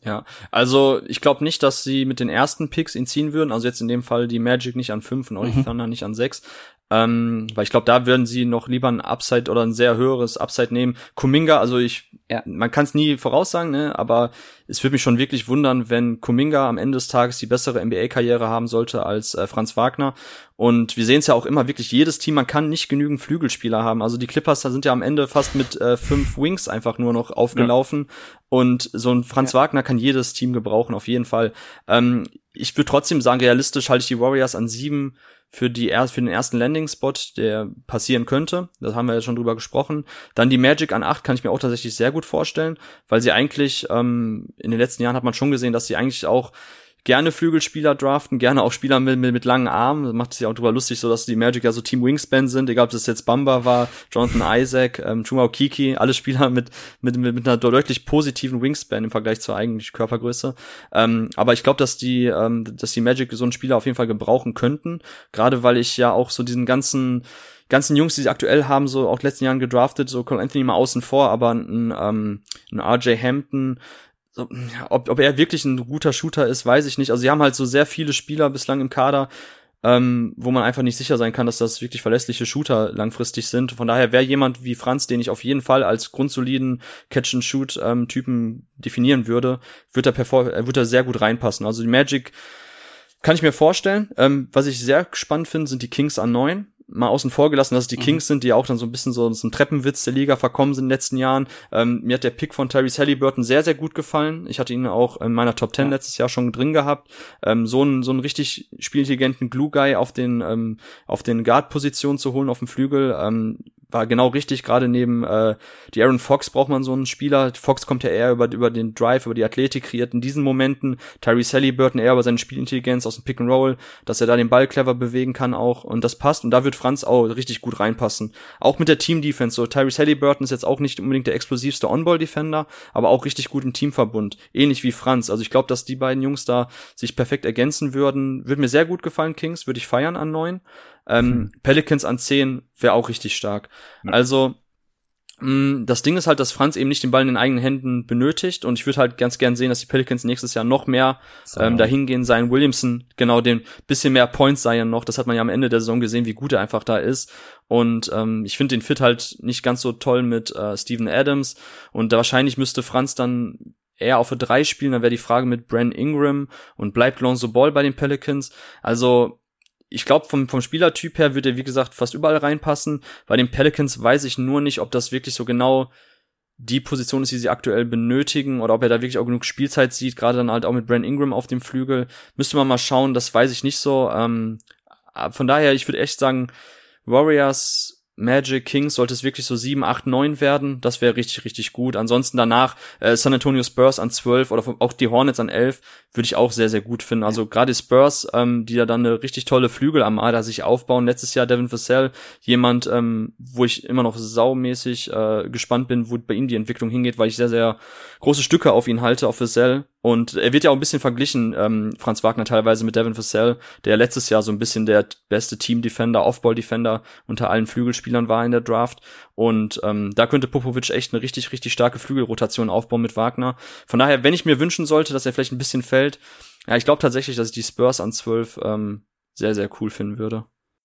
Speaker 2: Ja, also ich glaube nicht, dass sie mit den ersten Picks ihn ziehen würden. Also jetzt in dem Fall die Magic nicht an fünf und auch die Thunder nicht an sechs. Ähm, weil ich glaube, da würden sie noch lieber ein Upside oder ein sehr höheres Upside nehmen. Kuminga, also ich, ja. man kann es nie voraussagen, ne, aber es würde mich schon wirklich wundern, wenn Kuminga am Ende des Tages die bessere N B A-Karriere haben sollte als äh, Franz Wagner. Und wir sehen es ja auch immer, wirklich jedes Team, man kann nicht genügend Flügelspieler haben. Also die Clippers, da sind ja am Ende fast mit äh, fünf Wings einfach nur noch aufgelaufen. Ja. Und so ein Franz ja. Wagner kann jedes Team gebrauchen, auf jeden Fall. Ähm, ich würde trotzdem sagen, realistisch halte ich die Warriors an sieben für die für den ersten Landing-Spot, der passieren könnte. Das haben wir ja schon drüber gesprochen. Dann die Magic an acht kann ich mir auch tatsächlich sehr gut vorstellen, weil sie eigentlich, ähm, in den letzten Jahren hat man schon gesehen, dass sie eigentlich auch gerne Flügelspieler draften, gerne auch Spieler mit, mit, mit langen Armen. Das macht es ja auch drüber lustig, so dass die Magic ja so Team Wingspan sind. Egal, ob das jetzt Bamba war, Jonathan Isaac, ähm, Chuma Okeke, alle Spieler mit, mit, mit, mit einer deutlich positiven Wingspan im Vergleich zur eigentlichen Körpergröße. Ähm, aber ich glaube, dass die, ähm, dass die Magic so einen Spieler auf jeden Fall gebrauchen könnten. Gerade weil ich ja auch so diesen ganzen, ganzen Jungs, die sie aktuell haben, so auch letzten Jahren gedraftet, so Cole Anthony mal außen vor, aber ein, ähm, ein R J Hampton, so, ob, ob er wirklich ein guter Shooter ist, weiß ich nicht. Also sie haben halt so sehr viele Spieler bislang im Kader, ähm, wo man einfach nicht sicher sein kann, dass das wirklich verlässliche Shooter langfristig sind. Von daher wäre jemand wie Franz, den ich auf jeden Fall als grundsoliden Catch-and-Shoot-Typen definieren würde, wird er, perfor- wird er sehr gut reinpassen. Also die Magic kann ich mir vorstellen. Ähm, was ich sehr spannend finde, sind die Kings an neun. Mal außen vor gelassen, dass es die Kings mhm. sind, die auch dann so ein bisschen so zum Treppenwitz der Liga verkommen sind in den letzten Jahren. Ähm, mir hat der Pick von Tyrese Haliburton sehr, sehr gut gefallen. Ich hatte ihn auch in meiner Top Ten ja. letztes Jahr schon drin gehabt. Ähm, so einen so einen richtig spielintelligenten Glue-Guy auf den ähm, auf den Guard-Positionen zu holen auf dem Flügel, ähm, war genau richtig. Gerade neben äh, die Aaron Fox braucht man so einen Spieler. Fox kommt ja eher über über den Drive, über die Athletik, kreiert in diesen Momenten. Tyrese Haliburton eher über seine Spielintelligenz aus dem Pick and Roll, dass er da den Ball clever bewegen kann auch, und das passt, und da wird Franz auch richtig gut reinpassen. Auch mit der Team-Defense. So, Tyrese Haliburton ist jetzt auch nicht unbedingt der explosivste On-Ball-Defender, aber auch richtig gut im Teamverbund. Ähnlich wie Franz. Also ich glaube, dass die beiden Jungs da sich perfekt ergänzen würden. Würde mir sehr gut gefallen, Kings. Würde ich feiern an neun. Ähm, hm. Pelicans an zehn wäre auch richtig stark. Ja. Also das Ding ist halt, dass Franz eben nicht den Ball in den eigenen Händen benötigt, und ich würde halt ganz gern sehen, dass die Pelicans nächstes Jahr noch mehr ähm, dahin gehen. Zion Williamson, genau, den bisschen mehr Points Zion noch, das hat man ja am Ende der Saison gesehen, wie gut er einfach da ist, und ähm, ich finde den Fit halt nicht ganz so toll mit äh, Steven Adams, und da wahrscheinlich müsste Franz dann eher auf der drei spielen, dann wäre die Frage mit Brandon Ingram, und bleibt Lonzo Ball bei den Pelicans. Also ich glaube, vom, vom Spielertyp her würde er, wie gesagt, fast überall reinpassen. Bei den Pelicans weiß ich nur nicht, ob das wirklich so genau die Position ist, die sie aktuell benötigen, oder ob er da wirklich auch genug Spielzeit sieht, gerade dann halt auch mit Brandon Ingram auf dem Flügel. Müsste man mal schauen, das weiß ich nicht so. Ähm, von daher, ich würde echt sagen, Warriors, Magic, Kings, sollte es wirklich so sieben, acht, neun werden, das wäre richtig, richtig gut. Ansonsten danach äh, San Antonio Spurs an zwölf oder auch die Hornets an elf würde ich auch sehr, sehr gut finden. Also gerade die Spurs, ähm, die ja dann eine richtig tolle Flügelarmada sich aufbauen. Letztes Jahr Devin Vassell, jemand, ähm, wo ich immer noch saumäßig äh, gespannt bin, wo bei ihm die Entwicklung hingeht, weil ich sehr, sehr große Stücke auf ihn halte, auf Vassell. Und er wird ja auch ein bisschen verglichen, ähm, Franz Wagner teilweise mit Devin Vassell, der letztes Jahr so ein bisschen der beste Team-Defender, Off-Ball-Defender unter allen Flügelspielern war in der Draft. Und ähm, da könnte Popovic echt eine richtig, richtig starke Flügelrotation aufbauen mit Wagner. Von daher, wenn ich mir wünschen sollte, dass er vielleicht ein bisschen fällt, ja, ich glaube tatsächlich, dass ich die Spurs an zwölf ähm, sehr, sehr cool finden würde.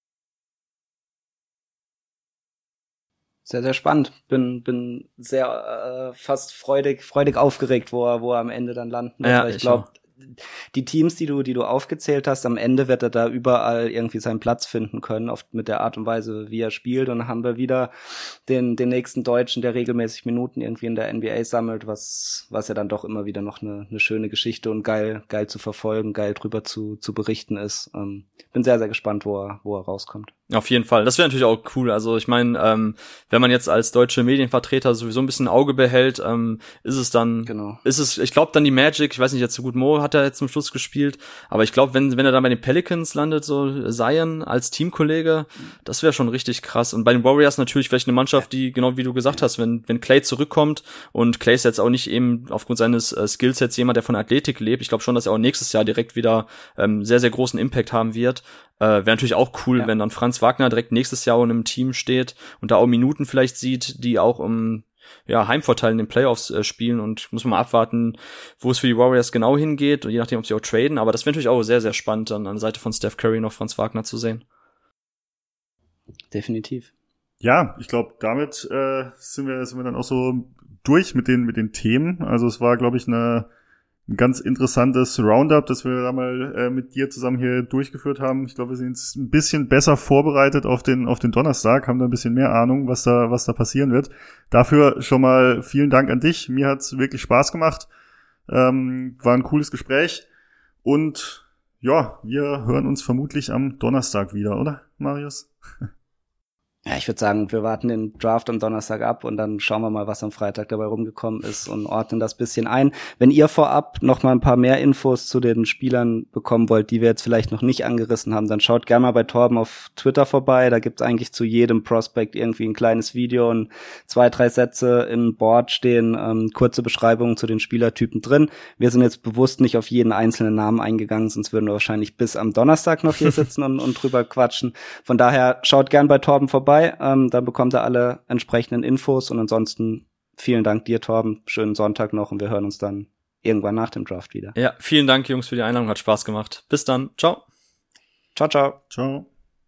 Speaker 3: Sehr, sehr spannend. Bin, bin sehr äh, fast freudig, freudig aufgeregt, wo er, wo er am Ende dann landen wird.
Speaker 2: Ja,
Speaker 3: weil ich
Speaker 2: ich
Speaker 3: glaube, die Teams, die du, die du aufgezählt hast, am Ende wird er da überall irgendwie seinen Platz finden können, oft mit der Art und Weise, wie er spielt. Und dann haben wir wieder den, den nächsten Deutschen, der regelmäßig Minuten irgendwie in der N B A sammelt, was, was ja dann doch immer wieder noch eine, eine schöne Geschichte und geil, geil zu verfolgen, geil drüber zu, zu berichten ist. Ähm, bin sehr, sehr gespannt, wo er, wo er rauskommt.
Speaker 2: Auf jeden Fall. Das wäre natürlich auch cool. Also ich meine, ähm, wenn man jetzt als deutsche Medienvertreter sowieso ein bisschen Auge behält, ähm, ist es dann,
Speaker 3: genau.
Speaker 2: ist es, ich glaube dann die Magic, ich weiß nicht jetzt so gut, Mo hat er jetzt zum Schluss gespielt, aber ich glaube, wenn wenn er dann bei den Pelicans landet, so Zion als Teamkollege, das wäre schon richtig krass. Und bei den Warriors natürlich vielleicht eine Mannschaft, die, genau wie du gesagt hast, wenn wenn Klay zurückkommt, und Klay ist jetzt auch nicht eben aufgrund seines äh, Skillsets jemand, der von Athletik lebt, ich glaube schon, dass er auch nächstes Jahr direkt wieder ähm, sehr, sehr großen Impact haben wird. Äh, wäre natürlich auch cool, ja. wenn dann Franz Wagner direkt nächstes Jahr in einem Team steht und da auch Minuten vielleicht sieht, die auch um ja, Heimvorteil in den Playoffs äh, spielen und muss man mal abwarten, wo es für die Warriors genau hingeht und je nachdem, ob sie auch traden. Aber das wäre natürlich auch sehr, sehr spannend, dann an der Seite von Steph Curry noch Franz Wagner zu sehen.
Speaker 3: Definitiv.
Speaker 1: Ja, ich glaube, damit äh, sind wir sind wir dann auch so durch mit den mit den Themen. Also es war, glaube ich, eine ein ganz interessantes Roundup, das wir da mal äh, mit dir zusammen hier durchgeführt haben. Ich glaube, wir sind jetzt ein bisschen besser vorbereitet auf den auf den Donnerstag, haben da ein bisschen mehr Ahnung, was da was da passieren wird. Dafür schon mal vielen Dank an dich. Mir hat's wirklich Spaß gemacht. Ähm, war ein cooles Gespräch. Und ja, wir hören uns vermutlich am Donnerstag wieder, oder, Marius?
Speaker 3: Ja, ich würde sagen, wir warten den Draft am Donnerstag ab und dann schauen wir mal, was am Freitag dabei rumgekommen ist und ordnen das bisschen ein. Wenn ihr vorab noch mal ein paar mehr Infos zu den Spielern bekommen wollt, die wir jetzt vielleicht noch nicht angerissen haben, dann schaut gerne mal bei Torben auf Twitter vorbei. Da gibt's eigentlich zu jedem Prospect irgendwie ein kleines Video und zwei, drei Sätze im Board stehen, ähm, kurze Beschreibungen zu den Spielertypen drin. Wir sind jetzt bewusst nicht auf jeden einzelnen Namen eingegangen, sonst würden wir wahrscheinlich bis am Donnerstag noch hier sitzen und, und drüber quatschen. Von daher schaut gerne bei Torben vorbei. Ähm, dann bekommt ihr alle entsprechenden Infos und ansonsten vielen Dank dir, Torben. Schönen Sonntag noch und wir hören uns dann irgendwann nach dem Draft wieder.
Speaker 2: Ja, vielen Dank, Jungs, für die Einladung. Hat Spaß gemacht. Bis dann. Ciao.
Speaker 3: Ciao, ciao.
Speaker 1: Ciao.